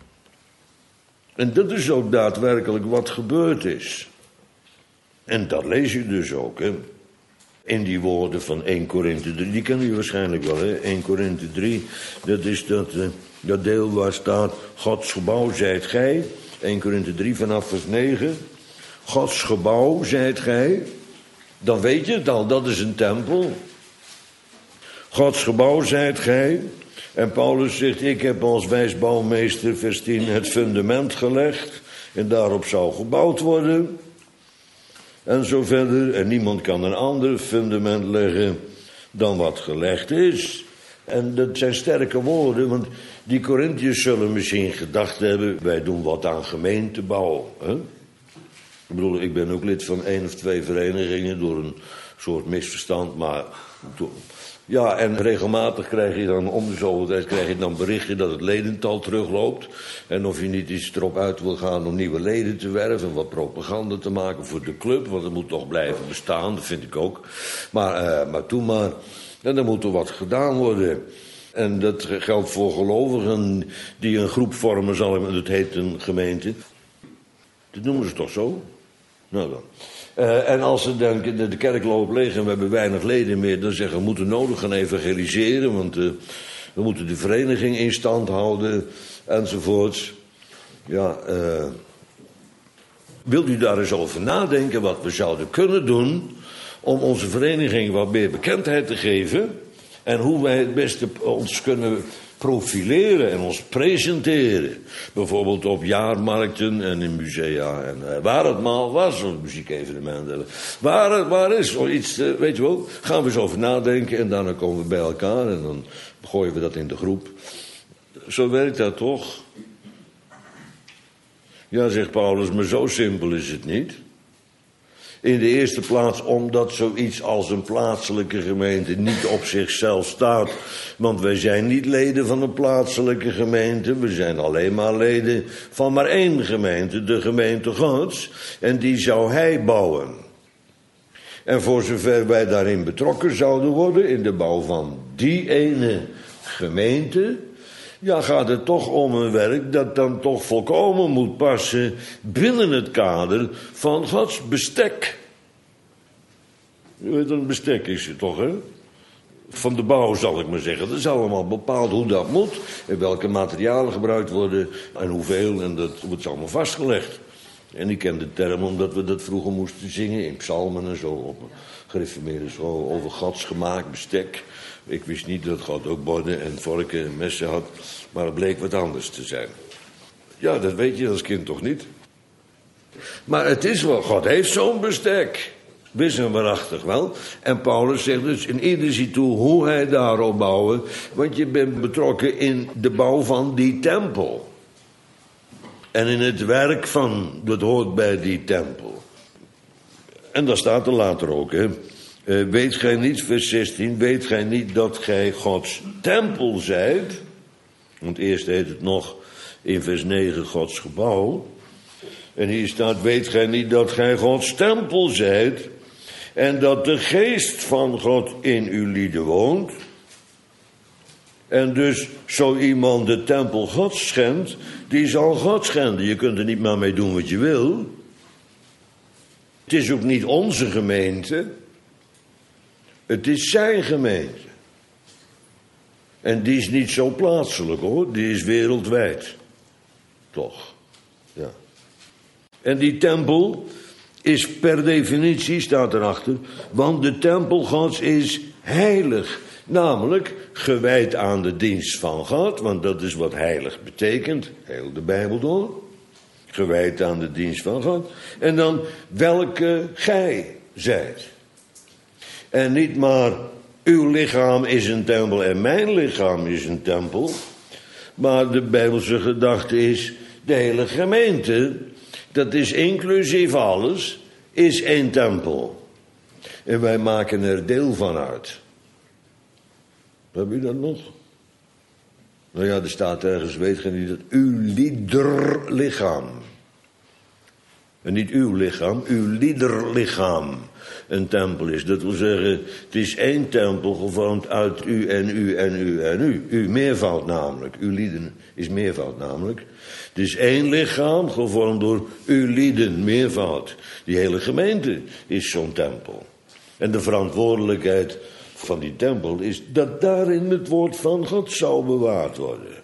En dat is ook daadwerkelijk wat gebeurd is. En dat lees je dus ook, hè. In die woorden van Eerste Korinthe drie, die kennen jullie waarschijnlijk wel, hè. Eerste Korinthe drie, dat is dat, uh, dat deel waar staat, Gods gebouw zijt gij. Eerste Korinthe drie vanaf vers negen. Gods gebouw zijt gij. Dan weet je het al, dat is een tempel. Gods gebouw zijt gij. En Paulus zegt, ik heb als wijsbouwmeester, vers tien, het fundament gelegd. En daarop zou gebouwd worden. En zo verder. En niemand kan een ander fundament leggen dan wat gelegd is. En dat zijn sterke woorden, want die Korinthiërs zullen misschien gedacht hebben, wij doen wat aan gemeentebouw. Hè? Ik bedoel, ik ben ook lid van één of twee verenigingen door een soort misverstand, maar ja, en regelmatig krijg je dan, om de zoveel tijd krijg je dan berichten dat het ledental terugloopt. En of je niet iets erop uit wil gaan om nieuwe leden te werven, wat propaganda te maken voor de club, want het moet toch blijven bestaan, dat vind ik ook. Maar, uh, maar toen maar, en er moet er wat gedaan worden. En dat geldt voor gelovigen die een groep vormen, zal ik, dat heet een gemeente. Dat noemen ze toch zo? Nou dan. Uh, en als ze denken, de kerk loopt leeg en we hebben weinig leden meer, dan zeggen we moeten nodig gaan evangeliseren, want uh, we moeten de vereniging in stand houden, enzovoorts. Ja, uh, wilt u daar eens over nadenken wat we zouden kunnen doen om onze vereniging wat meer bekendheid te geven en hoe wij het beste ons kunnen profileren en ons presenteren. Bijvoorbeeld op jaarmarkten en in musea en uh, waar het maar was, of muziekevenementen. Waar, waar is iets, uh, weet je wel, gaan we eens over nadenken en daarna komen we bij elkaar en dan gooien we dat in de groep. Zo werkt dat toch? Ja, zegt Paulus, maar zo simpel is het niet. In de eerste plaats omdat zoiets als een plaatselijke gemeente niet op zichzelf staat. Want wij zijn niet leden van een plaatselijke gemeente. We zijn alleen maar leden van maar één gemeente, de gemeente Gods. En die zou hij bouwen. En voor zover wij daarin betrokken zouden worden, in de bouw van die ene gemeente, ja, gaat het toch om een werk dat dan toch volkomen moet passen binnen het kader van Gods bestek. Je weet, een bestek is het toch, hè? Van de bouw, zal ik maar zeggen. Dat is allemaal bepaald hoe dat moet, en welke materialen gebruikt worden, en hoeveel, en dat wordt allemaal vastgelegd. En ik ken de term omdat we dat vroeger moesten zingen in psalmen en zo, op een gereformeerde school, over Gods gemaakt bestek. Ik wist niet dat God ook borden en vorken en messen had, maar het bleek wat anders te zijn. Ja, dat weet je als kind toch niet? Maar het is wel, God heeft zo'n bestek. Wis en waarachtig wel. En Paulus zegt dus in ieder ziet toe hoe hij daarop bouwen. Want je bent betrokken in de bouw van die tempel. En in het werk van, dat hoort bij die tempel. En dat staat er later ook, hè. Uh, weet gij niet, vers zestien, weet gij niet dat gij Gods tempel zijt? Want eerst heet het nog in vers negen Gods gebouw. En hier staat, weet gij niet dat gij Gods tempel zijt? En dat de geest van God in uw lieden woont? En dus zo iemand de tempel Gods schendt, die zal God schenden. Je kunt er niet maar mee doen wat je wil. Het is ook niet onze gemeente. Het is zijn gemeente. En die is niet zo plaatselijk hoor, die is wereldwijd. Toch, ja. En die tempel is per definitie, staat erachter, want de tempel Gods is heilig. Namelijk gewijd aan de dienst van God, want dat is wat heilig betekent, heel de Bijbel door. Gewijd aan de dienst van God. En dan welke gij zijt. En niet maar uw lichaam is een tempel en mijn lichaam is een tempel. Maar de Bijbelse gedachte is, de hele gemeente, dat is inclusief alles, is één tempel. En wij maken er deel van uit. Heb je dat nog? Nou ja, er staat ergens, weet gij niet, dat uw liederlichaam. En niet uw lichaam, uw liederlichaam een tempel is. Dat wil zeggen, het is één tempel gevormd uit u en u en u en u. U meervoud namelijk, uw lieden is meervoud namelijk. Het is één lichaam gevormd door uw lieden, meervoud. Die hele gemeente is zo'n tempel. En de verantwoordelijkheid van die tempel is dat daarin het woord van God zou bewaard worden.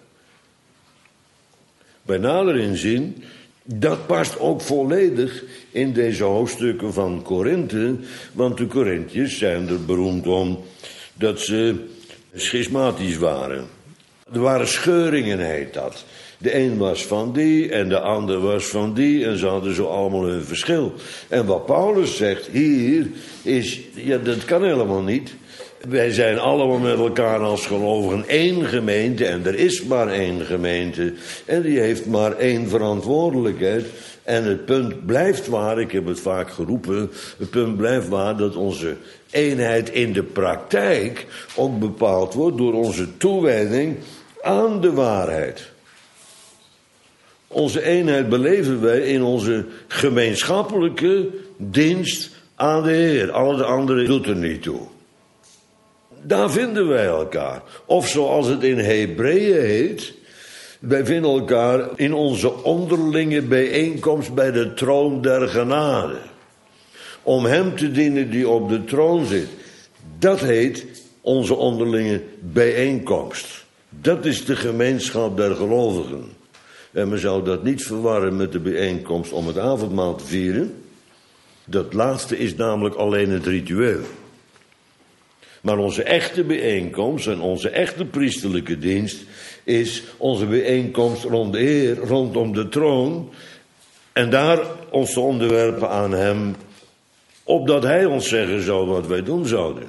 Bij nader inzien, dat past ook volledig in deze hoofdstukken van Korinthe, want de Korinthiërs zijn er beroemd om dat ze schismatisch waren. Er waren scheuringen, heet dat. De een was van die en de ander was van die en ze hadden zo allemaal hun verschil. En wat Paulus zegt hier is, ja, dat kan helemaal niet. Wij zijn allemaal met elkaar als gelovigen één gemeente en er is maar één gemeente. En die heeft maar één verantwoordelijkheid. En het punt blijft waar, ik heb het vaak geroepen, het punt blijft waar dat onze eenheid in de praktijk ook bepaald wordt door onze toewijding aan de waarheid. Onze eenheid beleven wij in onze gemeenschappelijke dienst aan de Heer. Al het andere doet er niet toe. Daar vinden wij elkaar. Of zoals het in Hebreeën heet, wij vinden elkaar in onze onderlinge bijeenkomst bij de troon der genade. Om hem te dienen die op de troon zit. Dat heet onze onderlinge bijeenkomst. Dat is de gemeenschap der gelovigen. En men zou dat niet verwarren met de bijeenkomst om het avondmaal te vieren. Dat laatste is namelijk alleen het ritueel. Maar onze echte bijeenkomst en onze echte priesterlijke dienst is onze bijeenkomst rond de Heer, rondom de troon. En daar ons te onderwerpen aan hem, opdat hij ons zeggen zou wat wij doen zouden.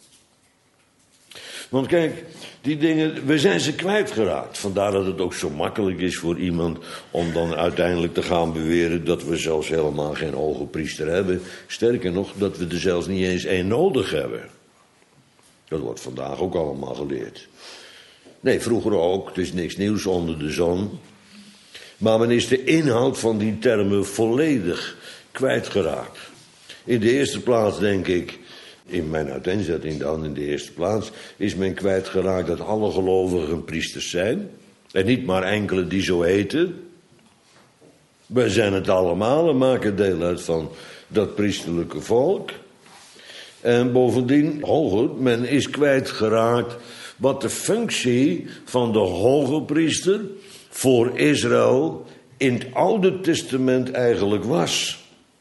Want kijk, die dingen, we zijn ze kwijtgeraakt. Vandaar dat het ook zo makkelijk is voor iemand om dan uiteindelijk te gaan beweren dat we zelfs helemaal geen hoge priester hebben. Sterker nog, dat we er zelfs niet eens één nodig hebben. Dat wordt vandaag ook allemaal geleerd. Nee, vroeger ook, het is niks nieuws onder de zon. Maar men is de inhoud van die termen volledig kwijtgeraakt. In de eerste plaats denk ik, in mijn uiteenzetting dan in de eerste plaats, is men kwijtgeraakt dat alle gelovigen priesters zijn. En niet maar enkele die zo heten. Wij zijn het allemaal en maken deel uit van dat priesterlijke volk. En bovendien, hoger, men is kwijtgeraakt wat de functie van de hoge priester voor Israël in het Oude Testament eigenlijk was.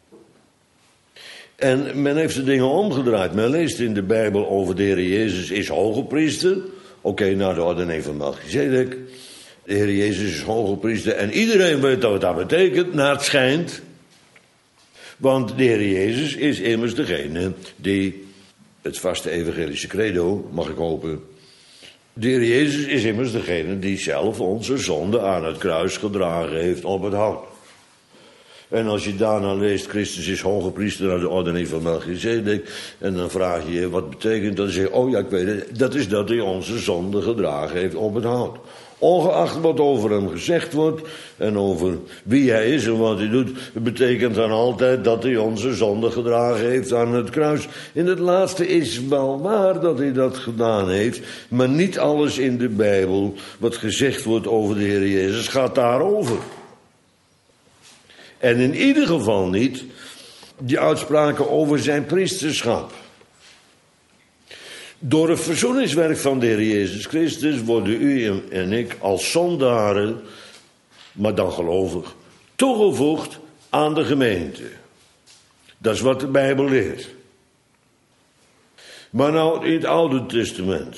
En men heeft de dingen omgedraaid. Men leest in de Bijbel over de Heer Jezus is hoge priester. Oké, okay, naar de ordening van Melchizedek. De Heer Jezus is hoge priester. En iedereen weet wat dat betekent, naar het schijnt. Want de Heer Jezus is immers degene die, het vaste evangelische credo, mag ik hopen. De Heer Jezus is immers degene die zelf onze zonde aan het kruis gedragen heeft op het hout. En als je daarna leest, Christus is hoge priester naar de ordening van Melchizedek. En dan vraag je je, wat betekent dat? Dan zeg je, oh ja, ik weet het. Dat is dat hij onze zonde gedragen heeft op het hout. Ongeacht wat over hem gezegd wordt en over wie hij is en wat hij doet, het betekent dan altijd dat hij onze zonde gedragen heeft aan het kruis. In het laatste is wel waar dat hij dat gedaan heeft, maar niet alles in de Bijbel wat gezegd wordt over de Heer Jezus gaat daarover. En in ieder geval niet die uitspraken over zijn priesterschap. Door het verzoeningswerk van de Heer Jezus Christus worden u en ik als zondaren, maar dan gelovig, toegevoegd aan de gemeente. Dat is wat de Bijbel leert. Maar nou in het Oude Testament.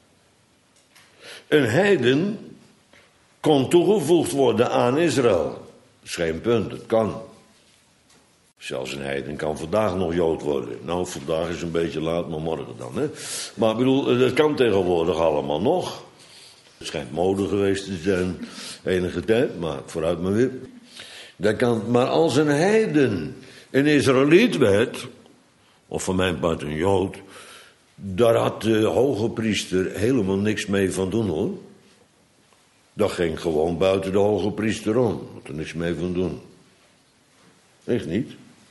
Een heiden kon toegevoegd worden aan Israël. Dat is geen punt, het kan. Zelfs een heiden kan vandaag nog Jood worden. Nou, vandaag is een beetje laat, maar morgen dan. Hè? Maar ik bedoel, dat kan tegenwoordig allemaal nog. Het schijnt mode geweest te zijn enige tijd, maar vooruit maar weer. Dat kan, maar als een heiden een Israëliet werd, of van mijn part een Jood, daar had de hoge priester helemaal niks mee van doen, hoor. Dat ging gewoon buiten de hoge priester om. Had er niks mee van doen. Echt niet.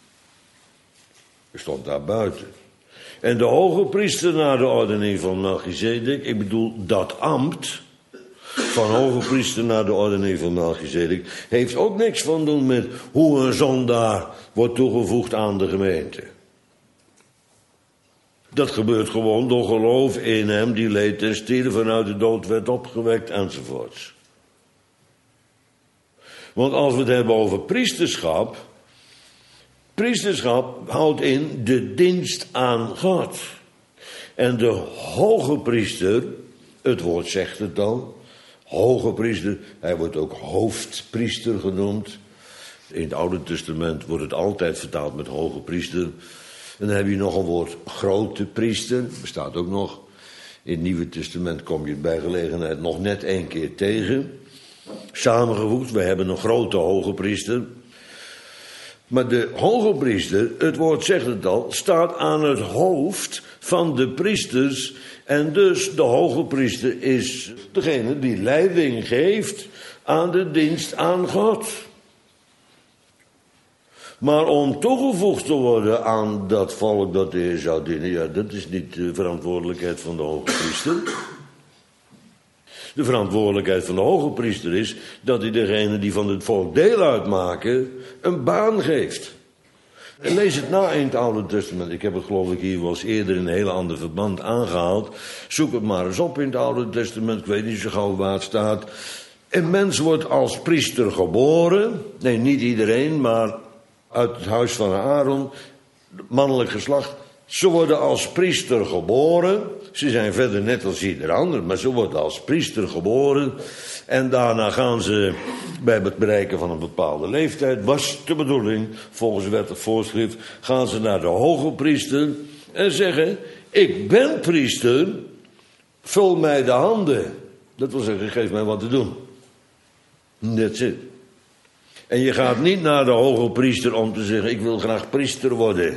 Je stond daar buiten. En de hoge priester naar de ordening van Melchizedek, ik bedoel dat ambt van hoge priester naar de ordening van Melchizedek, heeft ook niks van doen met hoe een zondaar wordt toegevoegd aan de gemeente. Dat gebeurt gewoon door geloof in hem die leed en stierf vanuit de dood werd opgewekt enzovoorts. Want als we het hebben over priesterschap, priesterschap houdt in de dienst aan God. En de hoge priester, het woord zegt het dan, hoge priester, hij wordt ook hoofdpriester genoemd. In het Oude Testament wordt het altijd vertaald met hoge priester. En dan heb je nog een woord grote priester, bestaat ook nog. In het Nieuwe Testament kom je het bij gelegenheid nog net één keer tegen. Samengevoegd, we hebben een grote hoge priester. Maar de hoge priester, het woord zegt het al, staat aan het hoofd van de priesters. En dus de hoge priester is degene die leiding geeft aan de dienst aan God. Maar om toegevoegd te worden aan dat volk dat de Heer zou dienen, ja, dat is niet de verantwoordelijkheid van de hoge priester. De verantwoordelijkheid van de hoge priester is dat hij degene die van het volk deel uitmaken een baan geeft. En lees het na in het Oude Testament. Ik heb het geloof ik hier wel eens eerder in een heel ander verband aangehaald. Zoek het maar eens op in het Oude Testament. Ik weet niet zo gauw waar het staat. Een mens wordt als priester geboren. Nee, niet iedereen, maar uit het huis van Aaron, mannelijk geslacht. Ze worden als priester geboren. Ze zijn verder net als ieder ander, maar ze worden als priester geboren. En daarna gaan ze bij het bereiken van een bepaalde leeftijd, was de bedoeling, volgens wettig voorschrift, gaan ze naar de hoge priester en zeggen: ik ben priester, vul mij de handen. Dat wil zeggen, geef mij wat te doen. That's it. En je gaat niet naar de hoge priester om te zeggen: ik wil graag priester worden.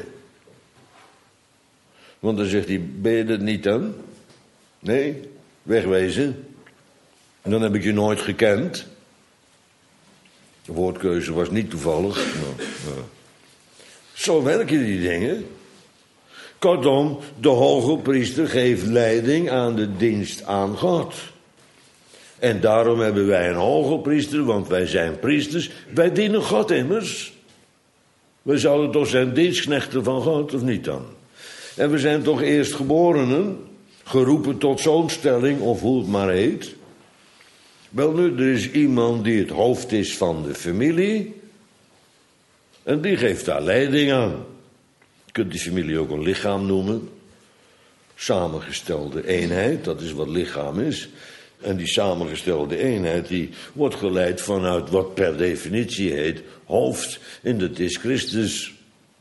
Want dan zegt hij: ben je dat niet dan? Nee, wegwezen. En dan heb ik je nooit gekend. De woordkeuze was niet toevallig. Maar, maar. Zo werken die dingen. Kortom, de hoge priester geeft leiding aan de dienst aan God. En daarom hebben wij een hoge priester, want wij zijn priesters. Wij dienen God immers. Wij zouden toch zijn dienstknechten van God, of niet dan? En we zijn toch eerstgeborenen, geroepen tot zoonstelling, of hoe het maar heet. Wel nu, er is iemand die het hoofd is van de familie. En die geeft daar leiding aan. Je kunt die familie ook een lichaam noemen. Samengestelde eenheid, dat is wat lichaam is. En die samengestelde eenheid die wordt geleid vanuit wat per definitie heet hoofd. En dat is Christus.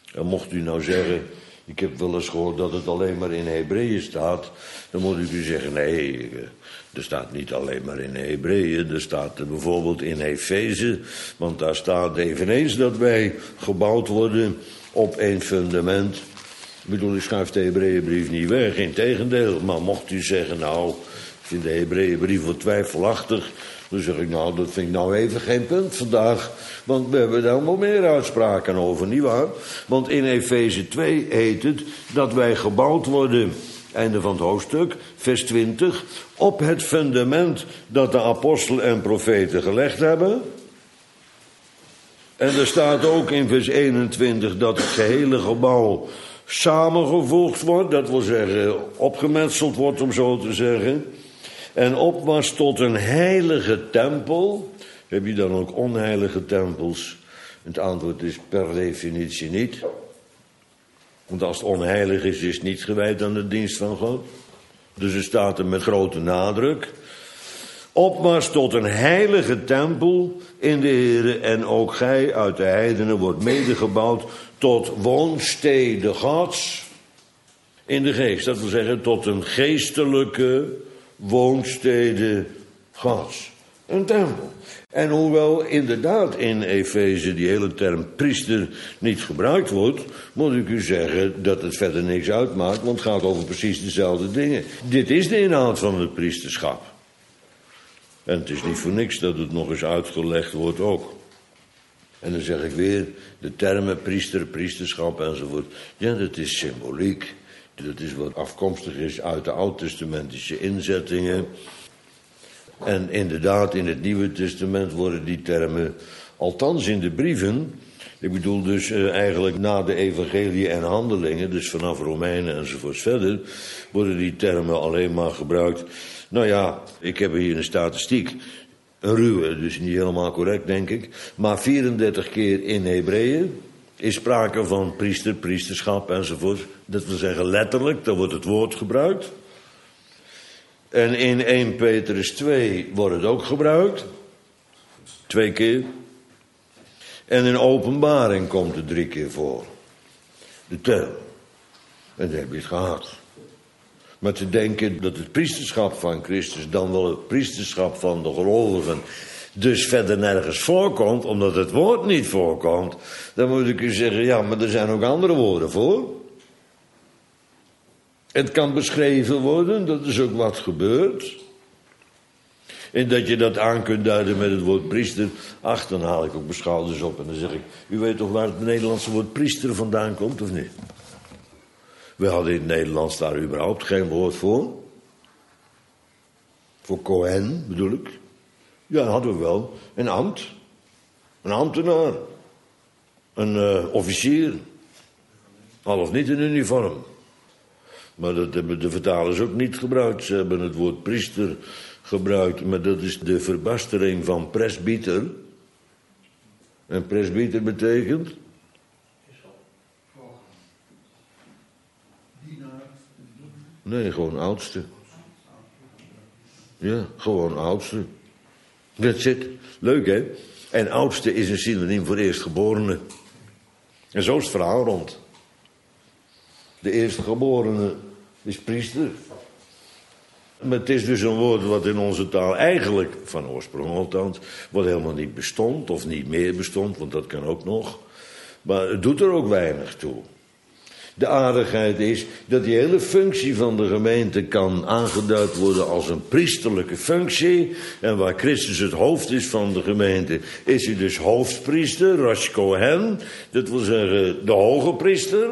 En mocht u nou zeggen, ik heb wel eens gehoord dat het alleen maar in Hebreeën staat, dan moet ik u zeggen, nee, er staat niet alleen maar in Hebreeën, er staat bijvoorbeeld in Efeze, want daar staat eveneens dat wij gebouwd worden op één fundament. Ik bedoel, ik schuif de Hebreeënbrief niet weg, integendeel, maar mocht u zeggen, nou, ik vind de Hebreeënbrief wat twijfelachtig, dan zeg ik, nou, dat vind ik nou even geen punt vandaag. Want we hebben daar nog meer uitspraken over, nietwaar? Want in Efeze twee heet het dat wij gebouwd worden, einde van het hoofdstuk, vers twintig, op het fundament dat de apostelen en profeten gelegd hebben. En er staat ook in vers eenentwintig dat het gehele gebouw samengevoegd wordt, dat wil zeggen opgemetseld wordt, om zo te zeggen. En op was tot een heilige tempel. Heb je dan ook onheilige tempels? Het antwoord is per definitie niet. Want als het onheilig is, is het niet gewijd aan de dienst van God. Dus er staat er met grote nadruk. Op was tot een heilige tempel in de Here. En ook gij uit de heidenen wordt medegebouwd tot woonstede Gods in de geest. Dat wil zeggen tot een geestelijke woonstede Gods. Een tempel. En hoewel inderdaad in Efeze die hele term priester niet gebruikt wordt, moet ik u zeggen dat het verder niks uitmaakt, want het gaat over precies dezelfde dingen. Dit is de inhoud van het priesterschap. En het is niet voor niks dat het nog eens uitgelegd wordt ook. En dan zeg ik weer, de termen priester, priesterschap enzovoort, ja, dat is symboliek. Dat is wat afkomstig is uit de oud-testamentische inzettingen. En inderdaad, in het Nieuwe Testament worden die termen, althans in de brieven, ik bedoel dus uh, eigenlijk na de evangelie en handelingen, dus vanaf Romeinen enzovoorts verder, worden die termen alleen maar gebruikt. Nou ja, ik heb hier een statistiek, een ruwe, dus niet helemaal correct denk ik, maar vierendertig keer in Hebreeën is sprake van priester, priesterschap enzovoort. Dat wil zeggen letterlijk, dan wordt het woord gebruikt. En in eerste Petrus twee wordt het ook gebruikt. Twee keer. En in Openbaring komt het drie keer voor. De term. En dan heb je het gehad. Maar te denken dat het priesterschap van Christus dan wel het priesterschap van de gelovigen dus verder nergens voorkomt, omdat het woord niet voorkomt, dan moet ik u zeggen, ja, maar er zijn ook andere woorden voor. Het kan beschreven worden, dat is ook wat gebeurt. En dat je dat aan kunt duiden met het woord priester, ach, dan haal ik ook mijn schouders op en dan zeg ik, u weet toch waar het Nederlandse woord priester vandaan komt, of niet? We hadden in het Nederlands daar überhaupt geen woord voor. Voor Kohen bedoel ik. Ja, hadden we wel. Een ambt. Een ambtenaar. Een uh, officier. Al of niet in uniform. Maar dat hebben de vertalers ook niet gebruikt. Ze hebben het woord priester gebruikt. Maar dat is de verbastering van presbyter. En presbyter betekent? Nee, gewoon oudste. Ja, gewoon oudste. That's it. Leuk, hè? En oudste is een synoniem voor eerstgeborene. En zo is het verhaal rond. De eerstgeborene is priester. Maar het is dus een woord wat in onze taal eigenlijk, van oorsprong althans, wat helemaal niet bestond of niet meer bestond, want dat kan ook nog. Maar het doet er ook weinig toe. De aardigheid is dat die hele functie van de gemeente kan aangeduid worden als een priesterlijke functie. En waar Christus het hoofd is van de gemeente, is hij dus hoofdpriester, Rosh Kohen. Dat wil zeggen de hoge priester.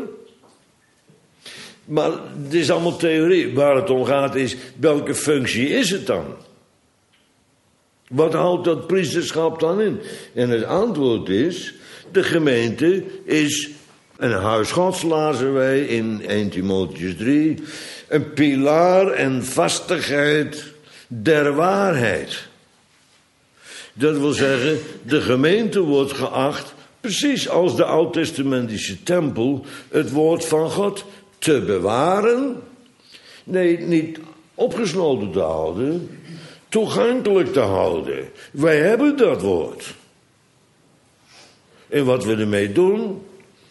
Maar het is allemaal theorie. Waar het om gaat is, welke functie is het dan? Wat houdt dat priesterschap dan in? En het antwoord is, de gemeente is een huis Gods, lazen wij in eerste Timotheüs drie. Een pilaar en vastigheid der waarheid. Dat wil zeggen, de gemeente wordt geacht, precies als de oud-testamentische tempel, het woord van God te bewaren. Nee, niet opgesloten te houden, toegankelijk te houden. Wij hebben dat woord. En wat we ermee doen,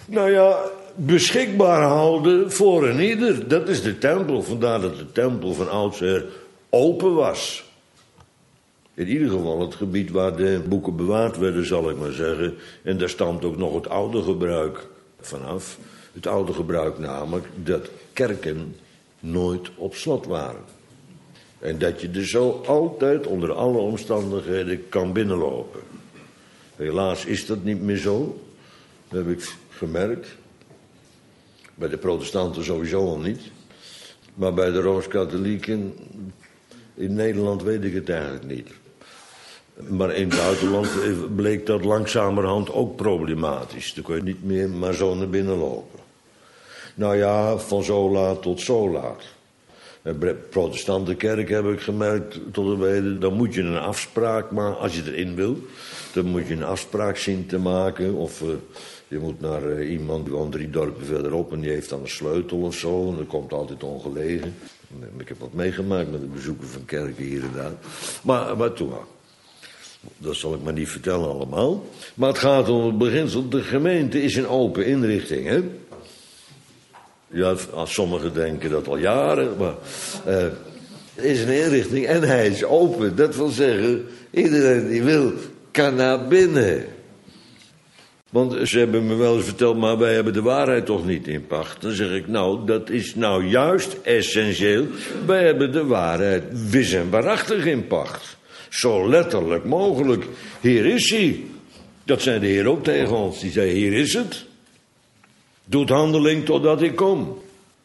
Nou ja, beschikbaar houden voor een ieder. Dat is de tempel. Vandaar dat de tempel van oudsher open was. In ieder geval het gebied waar de boeken bewaard werden, zal ik maar zeggen. En daar stamt ook nog het oude gebruik vanaf. Het oude gebruik namelijk dat kerken nooit op slot waren. En dat je er zo altijd onder alle omstandigheden kan binnenlopen. Helaas is dat niet meer zo. Dat heb ik gemerkt. Bij de protestanten sowieso al niet. Maar bij de Rooms-Katholieken in Nederland weet ik het eigenlijk niet. Maar in het buitenland bleek dat langzamerhand ook problematisch. Dan kon je niet meer maar zo naar binnen lopen. Nou ja, van zo laat tot zo laat. De protestantenkerk heb ik gemerkt tot en met, dan moet je een afspraak maken, als je erin wil. Dan moet je een afspraak zien te maken. Of uh, je moet naar uh, iemand die woont drie dorpen verderop en die heeft dan een sleutel of zo. En dat komt altijd ongelegen. Ik heb wat meegemaakt met het bezoeken van kerken hier en daar. Maar, maar toen, dat zal ik maar niet vertellen allemaal. Maar het gaat om het beginsel. De gemeente is een open inrichting, hè. Ja, als sommigen denken dat al jaren, maar uh, het is een inrichting en hij is open. Dat wil zeggen, iedereen die wil, kan naar binnen. Want ze hebben me wel eens verteld, maar wij hebben de waarheid toch niet in pacht. Dan zeg ik, nou, dat is nou juist essentieel. Wij hebben de waarheid wis en waarachtig in pacht. Zo letterlijk mogelijk. Hier is hij. Dat zei de Heer ook tegen ons. Die zei, hier is het. Doet handeling totdat ik kom.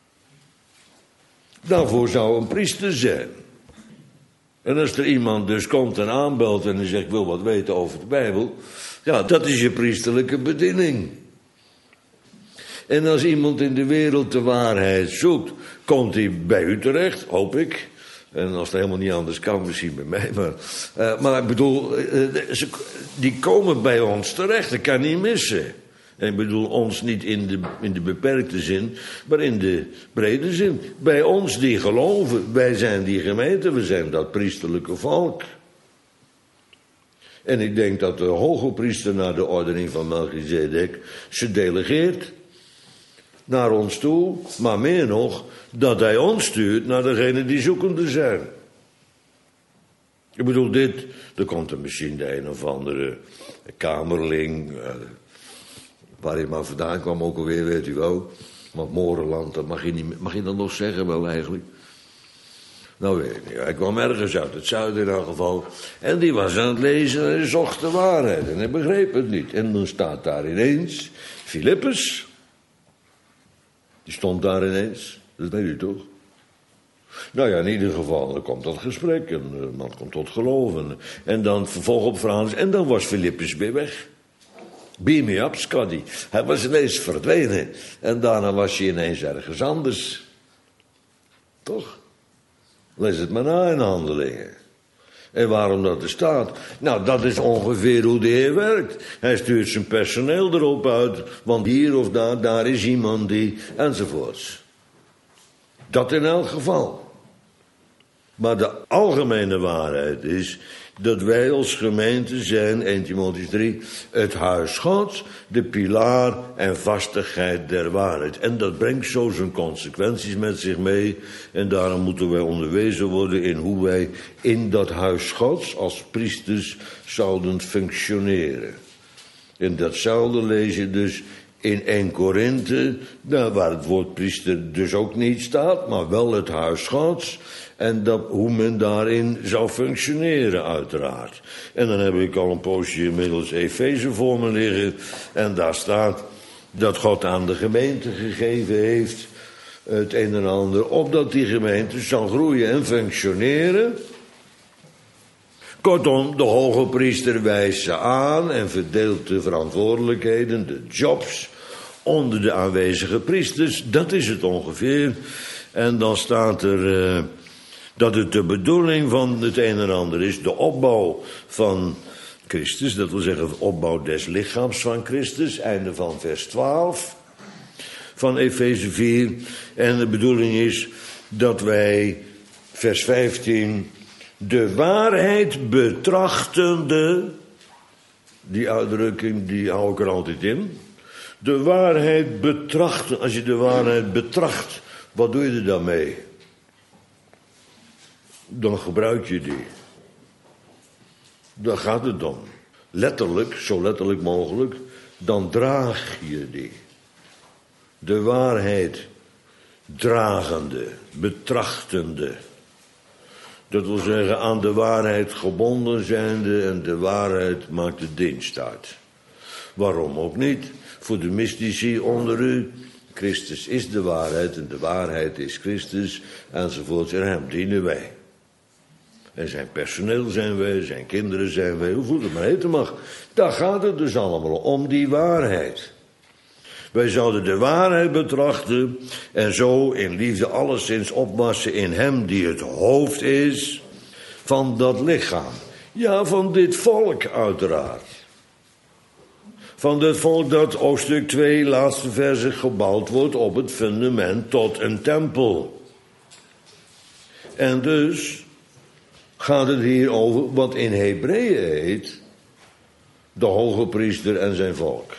Daarvoor zou een priester zijn. En als er iemand dus komt en aanbelt en hij zegt, ik wil wat weten over de Bijbel. Ja, dat is je priesterlijke bediening. En als iemand in de wereld de waarheid zoekt, komt hij bij u terecht, hoop ik. En als het helemaal niet anders kan, misschien bij mij. Maar, uh, maar ik bedoel, uh, ze, die komen bij ons terecht, dat kan niet missen. En ik bedoel ons niet in de, in de beperkte zin, maar in de brede zin. Bij ons die geloven, wij zijn die gemeente, we zijn dat priesterlijke volk. En ik denk dat de hoge priester naar de ordening van Melchizedek ze delegeert naar ons toe, maar meer nog, dat hij ons stuurt naar degenen die zoekende zijn. Ik bedoel dit, er komt er misschien de een of andere kamerling, uh, waar hij maar vandaan kwam ook alweer, weet u wel. Want Morenland, dat mag je, niet, mag je dat nog zeggen wel eigenlijk. Nou weet ik niet, hij kwam ergens uit het zuiden in elk geval. En die was aan het lezen en hij zocht de waarheid. En hij begreep het niet. En dan staat daar ineens Filippus. Die stond daar ineens. Dat weet u toch? Nou ja, in ieder geval, dan komt dat gesprek. En de man komt tot geloven. En dan vervolg op Frans. En dan was Filippus weer weg. Beam me up, Scotty. Hij was ineens verdwenen. En daarna was hij ineens ergens anders. Toch? Lees het maar na in Handelingen. En waarom dat er staat? Nou, dat is ongeveer hoe de Heer werkt. Hij stuurt zijn personeel erop uit. Want hier of daar, daar is iemand die... enzovoorts. Dat in elk geval. Maar de algemene waarheid is... dat wij als gemeente zijn, Eerste Timotheüs drie... het huis Gods, de pilaar en vastigheid der waarheid. En dat brengt zo zijn consequenties met zich mee. En daarom moeten wij onderwezen worden in hoe wij in dat huis Gods... als priesters zouden functioneren. En datzelfde lees je dus in Eerste Korinthe... nou, waar het woord priester dus ook niet staat... maar wel het huis Gods... En dat, hoe men daarin zou functioneren, uiteraard. En dan heb ik al een poosje inmiddels Efeze voor me liggen. En daar staat dat God aan de gemeente gegeven heeft... het een en ander, opdat die gemeente zal groeien en functioneren. Kortom, de hoge priester wijst ze aan... en verdeelt de verantwoordelijkheden, de jobs... onder de aanwezige priesters. Dat is het ongeveer. En dan staat er... Uh, dat het de bedoeling van het een en ander is, de opbouw van Christus, dat wil zeggen de opbouw des lichaams van Christus, einde van vers twaalf van Efeze vier. En de bedoeling is dat wij, vers vijftien, de waarheid betrachtende, die uitdrukking die hou ik er altijd in, De waarheid betrachten. Als je de waarheid betracht, wat doe je er dan mee? Dan gebruik je die. Daar gaat het om. Letterlijk, zo letterlijk mogelijk, dan draag je die. De waarheid dragende, betrachtende. Dat wil zeggen, aan de waarheid gebonden zijnde en de waarheid maakt de dienst uit. Waarom ook niet? Voor de mystici onder u, Christus is de waarheid en de waarheid is Christus, enzovoort. En hem dienen wij. En zijn personeel zijn wij, zijn kinderen zijn wij, hoe het maar heten mag. Daar gaat het dus allemaal om, die waarheid. Wij zouden de waarheid betrachten en zo in liefde alleszins opwassen in hem die het hoofd is van dat lichaam. Ja, van dit volk uiteraard. Van dit volk dat hoofdstuk twee, laatste verse, gebouwd wordt op het fundament tot een tempel. En dus gaat het hier over wat in Hebreeën heet de hoge priester en zijn volk.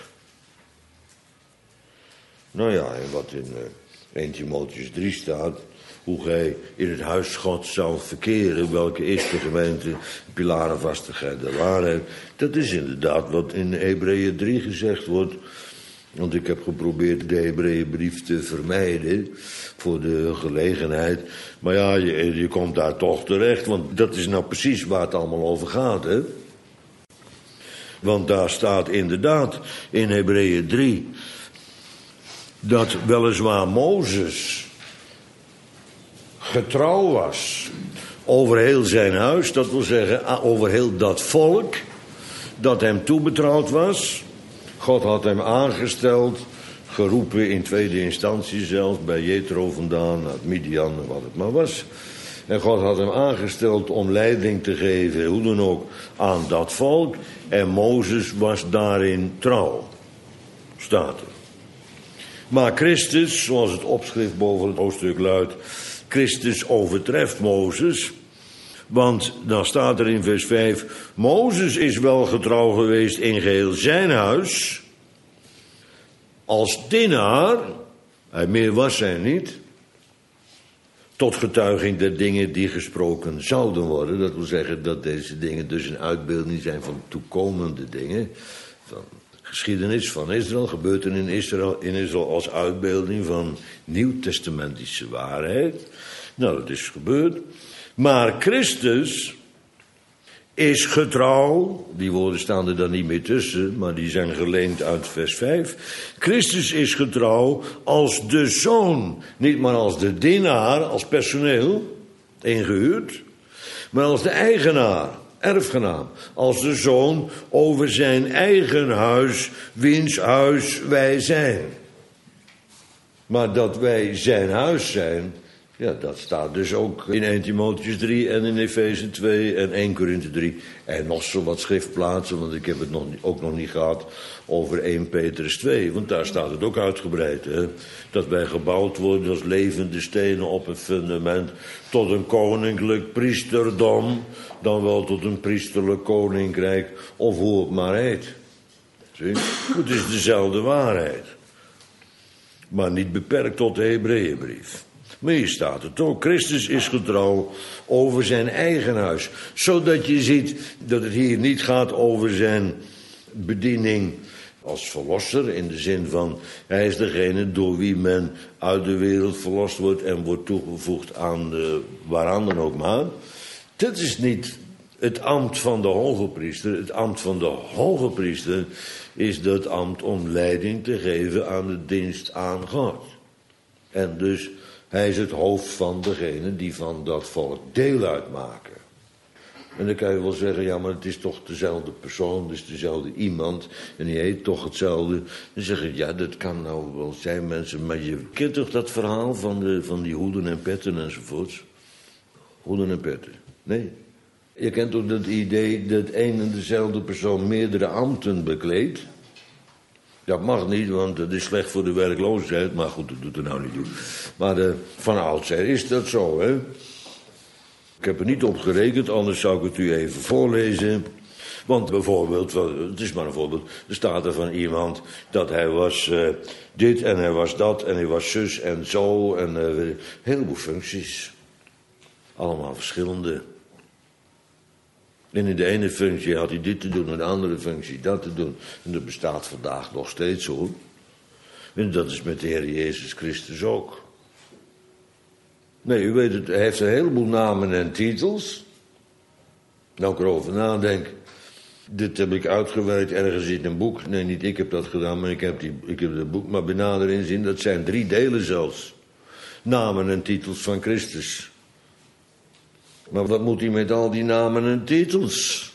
Nou ja, en wat in uh, eerste Timotheüs drie staat, hoe gij in het huis Gods zou verkeren, welke is de gemeente, pilarenvastigheid der waarheid. Dat is inderdaad wat in Hebreeën drie gezegd wordt. Want ik heb geprobeerd de Hebreeënbrief te vermijden voor de gelegenheid. Maar ja, je, je komt daar toch terecht, want dat is nou precies waar het allemaal over gaat, hè. Want daar staat inderdaad in Hebreeën drie... dat weliswaar Mozes getrouw was over heel zijn huis, dat wil zeggen over heel dat volk dat hem toebetrouwd was. God had hem aangesteld, geroepen in tweede instantie zelfs, bij Jethro vandaan, uit Midian, wat het maar was. En God had hem aangesteld om leiding te geven, hoe dan ook, aan dat volk. En Mozes was daarin trouw, staat er. Maar Christus, zoals het opschrift boven het hoofdstuk luidt, Christus overtreft Mozes. Want dan staat er in vers vijf, Mozes is wel getrouw geweest in geheel zijn huis, als dienaar, hij meer was hij niet, tot getuiging der dingen die gesproken zouden worden. Dat wil zeggen dat deze dingen dus een uitbeelding zijn van toekomende dingen, van geschiedenis van Israël, gebeurt er in Israël, in Israël als uitbeelding van nieuwtestamentische waarheid. Nou, dat is gebeurd. Maar Christus is getrouw, die woorden staan er dan niet meer tussen, maar die zijn geleend uit vers vijf. Christus is getrouw als de zoon, niet maar als de dienaar, als personeel, ingehuurd, maar als de eigenaar, erfgenaam, als de zoon over zijn eigen huis, wiens huis wij zijn. Maar dat wij zijn huis zijn, ja, dat staat dus ook in eerste Timotheüs drie en in Efeze twee en eerste Korinthe drie. En nog zo wat schriftplaatsen, want ik heb het nog, ook nog niet gehad over eerste Petrus twee. Want daar staat het ook uitgebreid, hè. Dat wij gebouwd worden als levende stenen op het fundament tot een koninklijk priesterdom, dan wel tot een priesterlijk koninkrijk, of hoe het maar heet. Zie? Het is dezelfde waarheid. Maar niet beperkt tot de Hebreeënbrief. Maar hier staat het ook. Christus is getrouw over zijn eigen huis. Zodat je ziet dat het hier niet gaat over zijn bediening als verlosser. In de zin van, hij is degene door wie men uit de wereld verlost wordt en wordt toegevoegd aan de, waaraan dan ook maar. Dat is niet het ambt van de hoge priester. Het ambt van de hoge priester is dat ambt om leiding te geven aan de dienst aan God. En dus hij is het hoofd van degene die van dat volk deel uitmaken. En dan kan je wel zeggen, ja, maar het is toch dezelfde persoon, het is dezelfde iemand, en die heet toch hetzelfde. Dan zeg je, ja, dat kan nou wel zijn, mensen, maar je kent toch dat verhaal van, de, van die hoeden en petten enzovoorts? Hoeden en petten, nee. Je kent toch dat idee dat één en dezelfde persoon meerdere ambten bekleedt? Dat mag niet, want dat is slecht voor de werkloosheid. Maar goed, dat doet er nou niet toe. Maar de, van oudsher is dat zo, hè. Ik heb er niet op gerekend, anders zou ik het u even voorlezen. Want bijvoorbeeld, het is maar een voorbeeld, er staat er van iemand dat hij was uh, dit en hij was dat en hij was zus en zo. En uh, een heleboel functies. Allemaal verschillende. En in de ene functie had hij dit te doen, in de andere functie dat te doen. En dat bestaat vandaag nog steeds hoor. En dat is met de Heer Jezus Christus ook. Nee, u weet het, hij heeft een heleboel namen en titels. Nou ik erover nadenk. Dit heb ik uitgewerkt ergens in een boek. Nee, niet ik heb dat gedaan, maar ik heb, die, ik heb het boek maar benader inzien. Dat zijn drie delen zelfs. Namen en titels van Christus. Maar wat moet hij met al die namen en titels?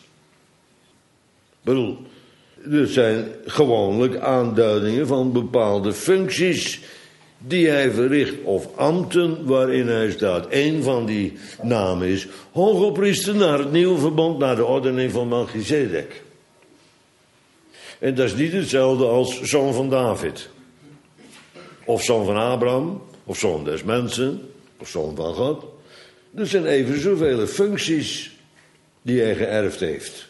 Ik bedoel, er zijn gewoonlijk aanduidingen van bepaalde functies die hij verricht, of ambten waarin hij staat. Eén van die namen is hogepriester naar het nieuwe verbond, naar de ordening van Melchizedek. En dat is niet hetzelfde als zoon van David. Of zoon van Abraham, of zoon des mensen, of zoon van God. Er zijn even zoveel functies die hij geërfd heeft.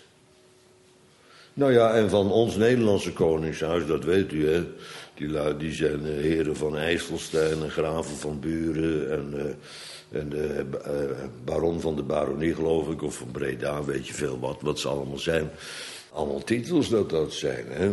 Nou ja, en van ons Nederlandse koningshuis, dat weet u hè. Die lui die zijn uh, heren van IJsselstein en graven van Buren en, uh, en de uh, baron van de baronie geloof ik, of van Breda, weet je veel wat, wat ze allemaal zijn. Allemaal titels dat dat zijn, hè.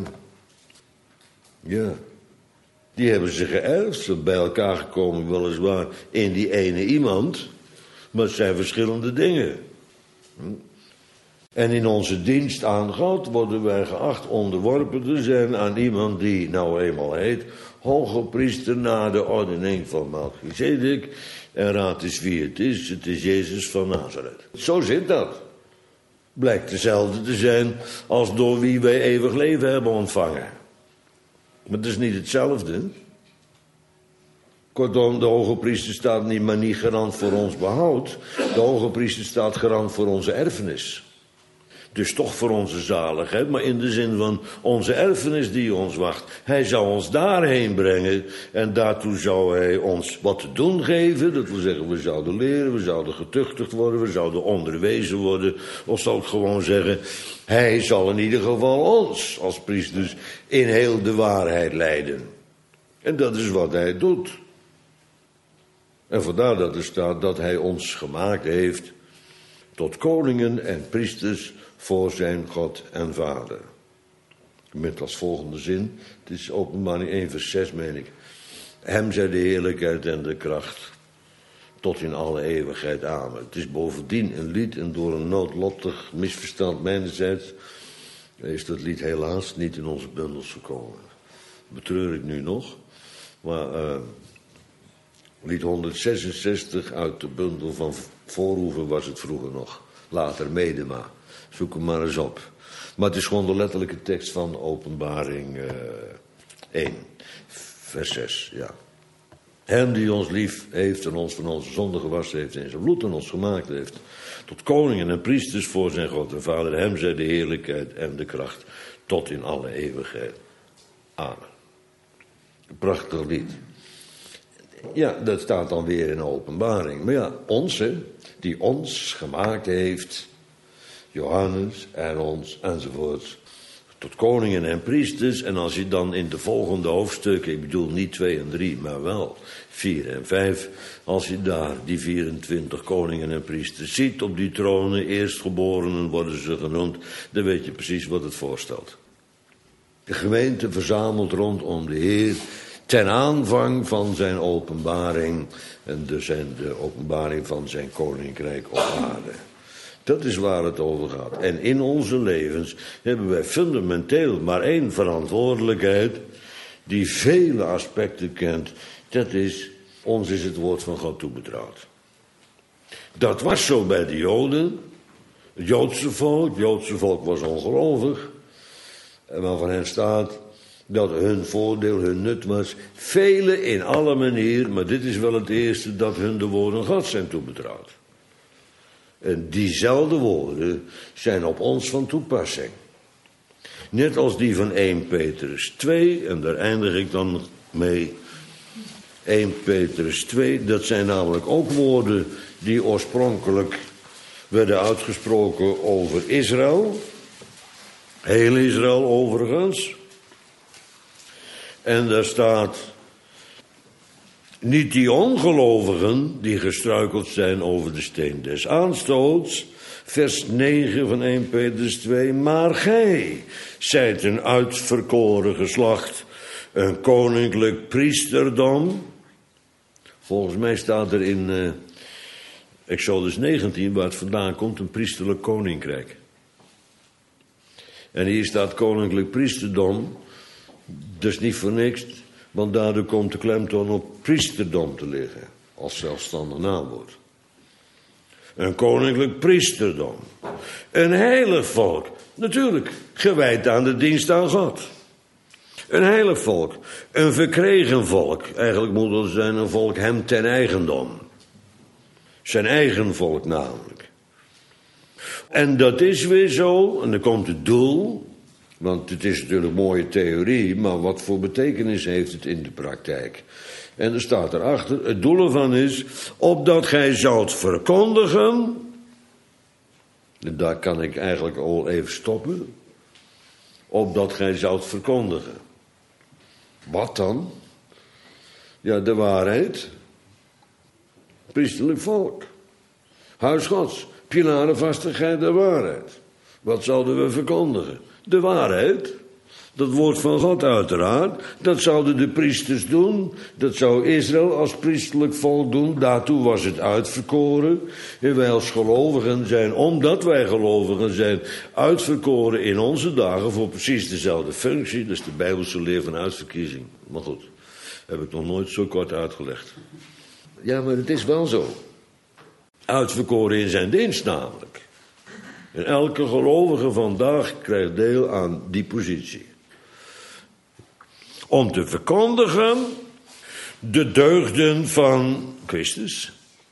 Ja. Die hebben ze geërfd, bij elkaar gekomen weliswaar in die ene iemand, maar het zijn verschillende dingen. Hm? En in onze dienst aan God worden wij geacht onderworpen te zijn aan iemand die nou eenmaal heet hogepriester na de ordening van Melchizedek. En raad eens wie het is, het is Jezus van Nazareth. Zo zit dat. Blijkt dezelfde te zijn als door wie wij eeuwig leven hebben ontvangen. Maar het is niet hetzelfde. Kortom, de hogepriester staat niet, maar niet garant voor ons behoud. De hogepriester staat garant voor onze erfenis. Dus toch voor onze zaligheid, maar in de zin van onze erfenis die ons wacht. Hij zou ons daarheen brengen en daartoe zou hij ons wat te doen geven. Dat wil zeggen, we zouden leren, we zouden getuchtigd worden, we zouden onderwezen worden. Of zal ik gewoon zeggen, hij zal in ieder geval ons als priesters in heel de waarheid leiden. En dat is wat hij doet. En vandaar dat er staat dat hij ons gemaakt heeft tot koningen en priesters voor zijn God en Vader. Met als volgende zin, het is Openbaring één vers zes, meen ik. Hem zij de heerlijkheid en de kracht tot in alle eeuwigheid. Amen. Het is bovendien een lied en door een noodlottig misverstand mijnerzijds is dat lied helaas niet in onze bundels gekomen. Betreur ik nu nog, maar uh, lied honderdzesenzestig uit de bundel van Voorhoeven was het vroeger nog. Later Medema. Zoek hem maar eens op. Maar het is gewoon de letterlijke tekst van Openbaring uh, één, vers zes, ja. Hem die ons lief heeft en ons van onze zonde gewassen heeft en zijn bloed aan ons gemaakt heeft, tot koningen en priesters voor zijn God en Vader, hem zij de heerlijkheid en de kracht tot in alle eeuwigheid. Amen. Een prachtig lied. Ja, dat staat dan weer in Openbaring. Maar ja, onze, die ons gemaakt heeft, Johannes en ons enzovoort, tot koningen en priesters. En als je dan in de volgende hoofdstukken, ik bedoel niet twee en drie, maar wel vier en vijf, als je daar die vierentwintig koningen en priesters ziet op die tronen, eerstgeborenen worden ze genoemd, dan weet je precies wat het voorstelt. De gemeente verzamelt rondom de Heer ten aanvang van zijn openbaring en de, zijn, de openbaring van zijn koninkrijk op aarde. Dat is waar het over gaat. En in onze levens hebben wij fundamenteel maar één verantwoordelijkheid die vele aspecten kent. Dat is, ons is het woord van God toebetrouwd. Dat was zo bij de Joden, het Joodse volk. Het Joodse volk was ongelovig. Maar van hen staat dat hun voordeel, hun nut was. Velen in alle manier, maar dit is wel het eerste, dat hun de woorden God zijn toebetrouwd. En diezelfde woorden zijn op ons van toepassing. Net als die van eerste Petrus twee, en daar eindig ik dan mee. eerste Petrus twee, dat zijn namelijk ook woorden die oorspronkelijk werden uitgesproken over Israël. Heel Israël overigens. En daar staat, niet die ongelovigen die gestruikeld zijn over de steen des aanstoots, vers negen van eerste Petrus twee, maar gij zijt een uitverkoren geslacht, een koninklijk priesterdom. Volgens mij staat er in uh, Exodus negentien, waar het vandaan komt, een priesterlijk koninkrijk. En hier staat koninklijk priesterdom, dus niet voor niks, want daardoor komt de klemtoon op priesterdom te liggen, als zelfstandig naamwoord. Een koninklijk priesterdom. Een heilig volk, natuurlijk, gewijd aan de dienst aan God. Een heilig volk, een verkregen volk, eigenlijk moet het zijn een volk hem ten eigendom. Zijn eigen volk namelijk. En dat is weer zo, en dan komt het doel, want het is natuurlijk een mooie theorie, maar wat voor betekenis heeft het in de praktijk? En er staat erachter, het doel ervan is, opdat gij zoudt verkondigen, en daar kan ik eigenlijk al even stoppen, opdat gij zoudt verkondigen. Wat dan? Ja, de waarheid. Priesterlijk volk. Huis Gods. Pilarenvastigheid der waarheid. Wat zouden we verkondigen? De waarheid. Dat woord van God uiteraard. Dat zouden de priesters doen. Dat zou Israël als priesterlijk volk doen. Daartoe was het uitverkoren. En wij als gelovigen zijn, omdat wij gelovigen zijn, uitverkoren in onze dagen voor precies dezelfde functie. Dat is de Bijbelse leer van uitverkiezing. Maar goed, heb ik nog nooit zo kort uitgelegd. Ja, maar het is wel zo. Uitverkoren in zijn dienst namelijk. En elke gelovige vandaag krijgt deel aan die positie. Om te verkondigen de deugden van Christus.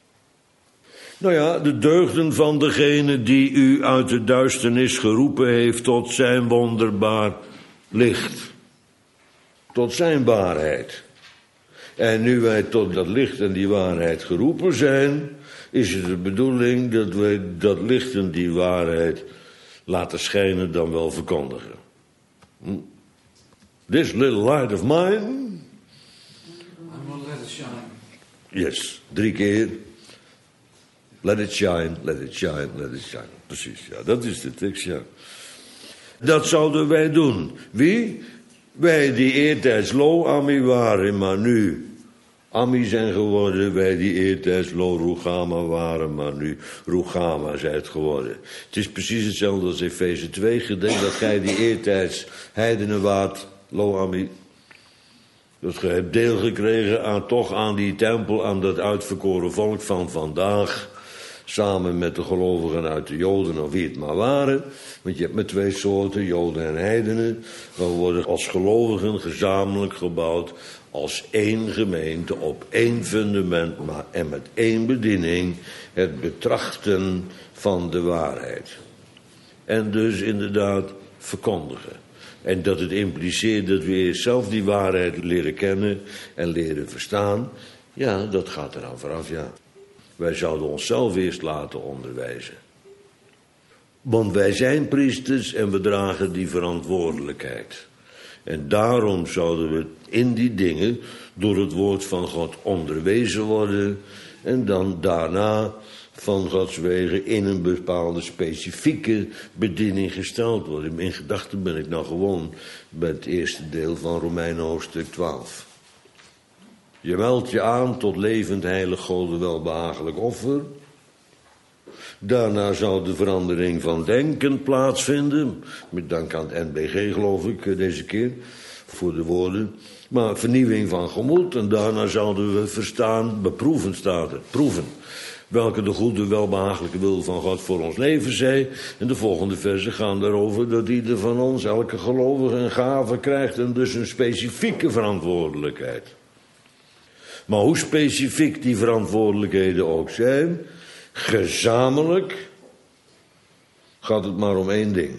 Nou ja, de deugden van degene die u uit de duisternis geroepen heeft tot zijn wonderbaar licht. Tot zijn waarheid. En nu wij tot dat licht en die waarheid geroepen zijn, is het de bedoeling dat wij dat licht en die waarheid laten schijnen dan wel verkondigen. Hm? This little light of mine. I'm gonna let it shine. Yes, drie keer. Let it shine, let it shine, let it shine. Precies, ja, dat is de tekst, ja. Dat zouden wij doen. Wie? Wij die eertijds lo Ami waren, maar nu Ami zijn geworden. Wij die eertijds lo Rugama waren, maar nu Rugama zijt geworden. Het is precies hetzelfde als Efeze twee. Gedenk dat gij die eertijds heidenen waart, lo Ami. Dat gij hebt deel gekregen aan, toch aan die tempel, aan dat uitverkoren volk van vandaag. Samen met de gelovigen uit de Joden, of wie het maar waren. Want je hebt met twee soorten, Joden en heidenen. We worden als gelovigen gezamenlijk gebouwd. Als één gemeente, op één fundament, maar en met één bediening. Het betrachten van de waarheid. En dus inderdaad verkondigen. En dat het impliceert dat we eerst zelf die waarheid leren kennen en leren verstaan. Ja, dat gaat eraan vooraf, ja. Wij zouden onszelf eerst laten onderwijzen. Want wij zijn priesters en we dragen die verantwoordelijkheid. En daarom zouden we in die dingen door het woord van God onderwezen worden. En dan daarna van Gods wegen in een bepaalde specifieke bediening gesteld worden. In gedachten ben ik nou gewoon bij het eerste deel van Romeinen hoofdstuk twaalf. Je meldt je aan tot levend heilig Gode welbehagelijk offer. Daarna zou de verandering van denken plaatsvinden. Met dank aan het N B G geloof ik deze keer. Voor de woorden. Maar vernieuwing van gemoed. En daarna zouden we verstaan, beproeven staat er. Proeven. Welke de goede welbehagelijke wil van God voor ons leven zij. En de volgende versen gaan daarover dat ieder van ons, elke gelovige, een gave krijgt. En dus een specifieke verantwoordelijkheid. Maar hoe specifiek die verantwoordelijkheden ook zijn, gezamenlijk gaat het maar om één ding.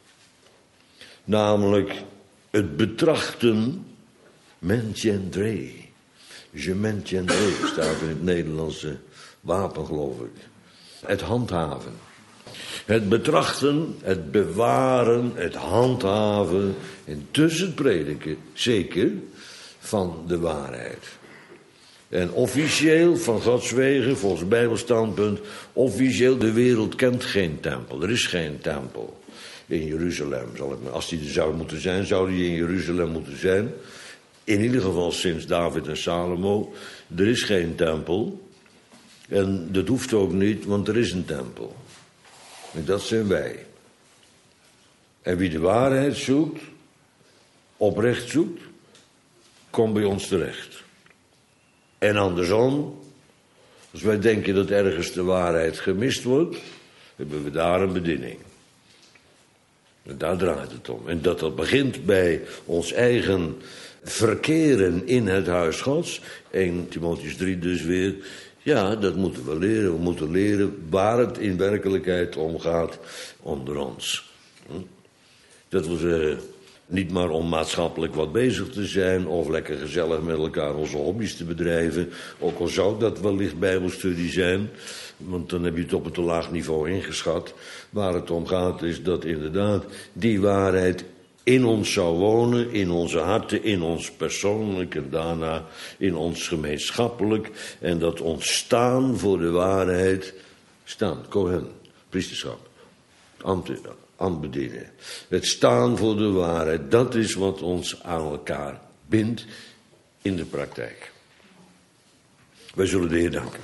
Namelijk het betrachten, maintiendré. Je maintiendré staat in het Nederlandse wapen, geloof ik. Het handhaven. Het betrachten, het bewaren, het handhaven en dus het prediken, zeker, van de waarheid. En officieel, van Gods wegen, volgens het Bijbelstandpunt, officieel, de wereld kent geen tempel. Er is geen tempel in Jeruzalem. Zal ik maar, als die er zou moeten zijn, zou die in Jeruzalem moeten zijn. In ieder geval sinds David en Salomo. Er is geen tempel. En dat hoeft ook niet, want er is een tempel. En dat zijn wij. En wie de waarheid zoekt, oprecht zoekt, komt bij ons terecht. En andersom, als wij denken dat ergens de waarheid gemist wordt, hebben we daar een bediening. En daar draait het om. En dat dat begint bij ons eigen verkeren in het huis Gods. Eerste Timotheüs drie dus weer. Ja, dat moeten we leren. We moeten leren waar het in werkelijkheid om gaat onder ons. Dat wil zeggen, niet maar om maatschappelijk wat bezig te zijn of lekker gezellig met elkaar onze hobby's te bedrijven. Ook al zou dat wellicht bijbelstudie zijn, want dan heb je het op een te laag niveau ingeschat. Waar het om gaat is dat inderdaad die waarheid in ons zou wonen, in onze harten, in ons persoonlijk en daarna in ons gemeenschappelijk. En dat ons staan voor de waarheid, staan, Kohen, priesterschap, ambt, ambt bedienen. Het staan voor de waarheid, dat is wat ons aan elkaar bindt in de praktijk. Wij zullen de Heer danken.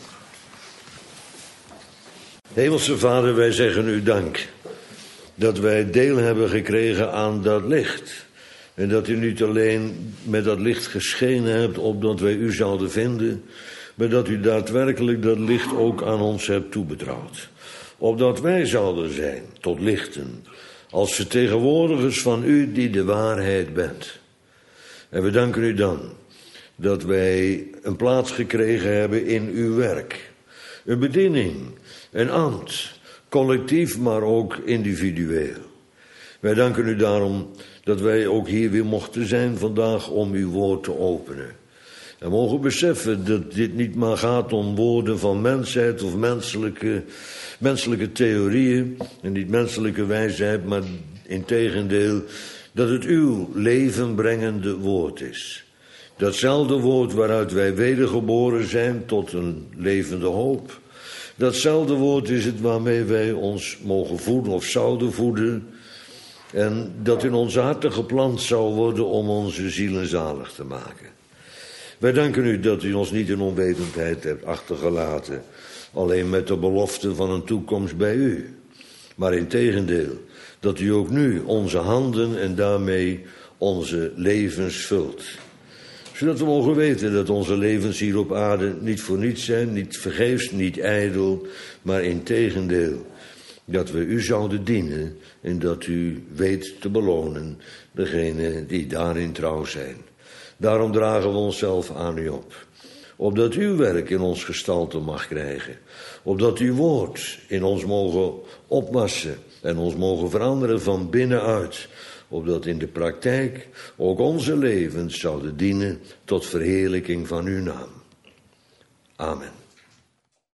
Hemelse Vader, wij zeggen u dank dat wij deel hebben gekregen aan dat licht. En dat u niet alleen met dat licht geschenen hebt, opdat wij u zouden vinden, maar dat u daadwerkelijk dat licht ook aan ons hebt toebetrouwd. Opdat wij zouden zijn tot lichten, als vertegenwoordigers van u die de waarheid bent. En we danken u dan dat wij een plaats gekregen hebben in uw werk. Een bediening, een ambt, collectief, maar ook individueel. Wij danken u daarom dat wij ook hier weer mochten zijn vandaag om uw woord te openen. En mogen beseffen dat dit niet maar gaat om woorden van mensheid of menselijke, menselijke theorieën en niet menselijke wijsheid, maar integendeel dat het uw levenbrengende woord is. Datzelfde woord waaruit wij wedergeboren zijn tot een levende hoop. Datzelfde woord is het waarmee wij ons mogen voeden of zouden voeden. En dat in onze harten geplant zou worden om onze zielen zalig te maken. Wij danken u dat u ons niet in onwetendheid hebt achtergelaten. Alleen met de belofte van een toekomst bij u. Maar integendeel, dat u ook nu onze handen en daarmee onze levens vult. Zodat we mogen weten dat onze levens hier op aarde niet voor niets zijn, niet vergeefs, niet ijdel, maar integendeel. Dat we u zouden dienen en dat u weet te belonen degenen die daarin trouw zijn. Daarom dragen we onszelf aan u op. Opdat uw werk in ons gestalte mag krijgen. Opdat uw woord in ons mogen opwassen en ons mogen veranderen van binnenuit. Opdat in de praktijk ook onze levens zouden dienen tot verheerlijking van uw naam. Amen.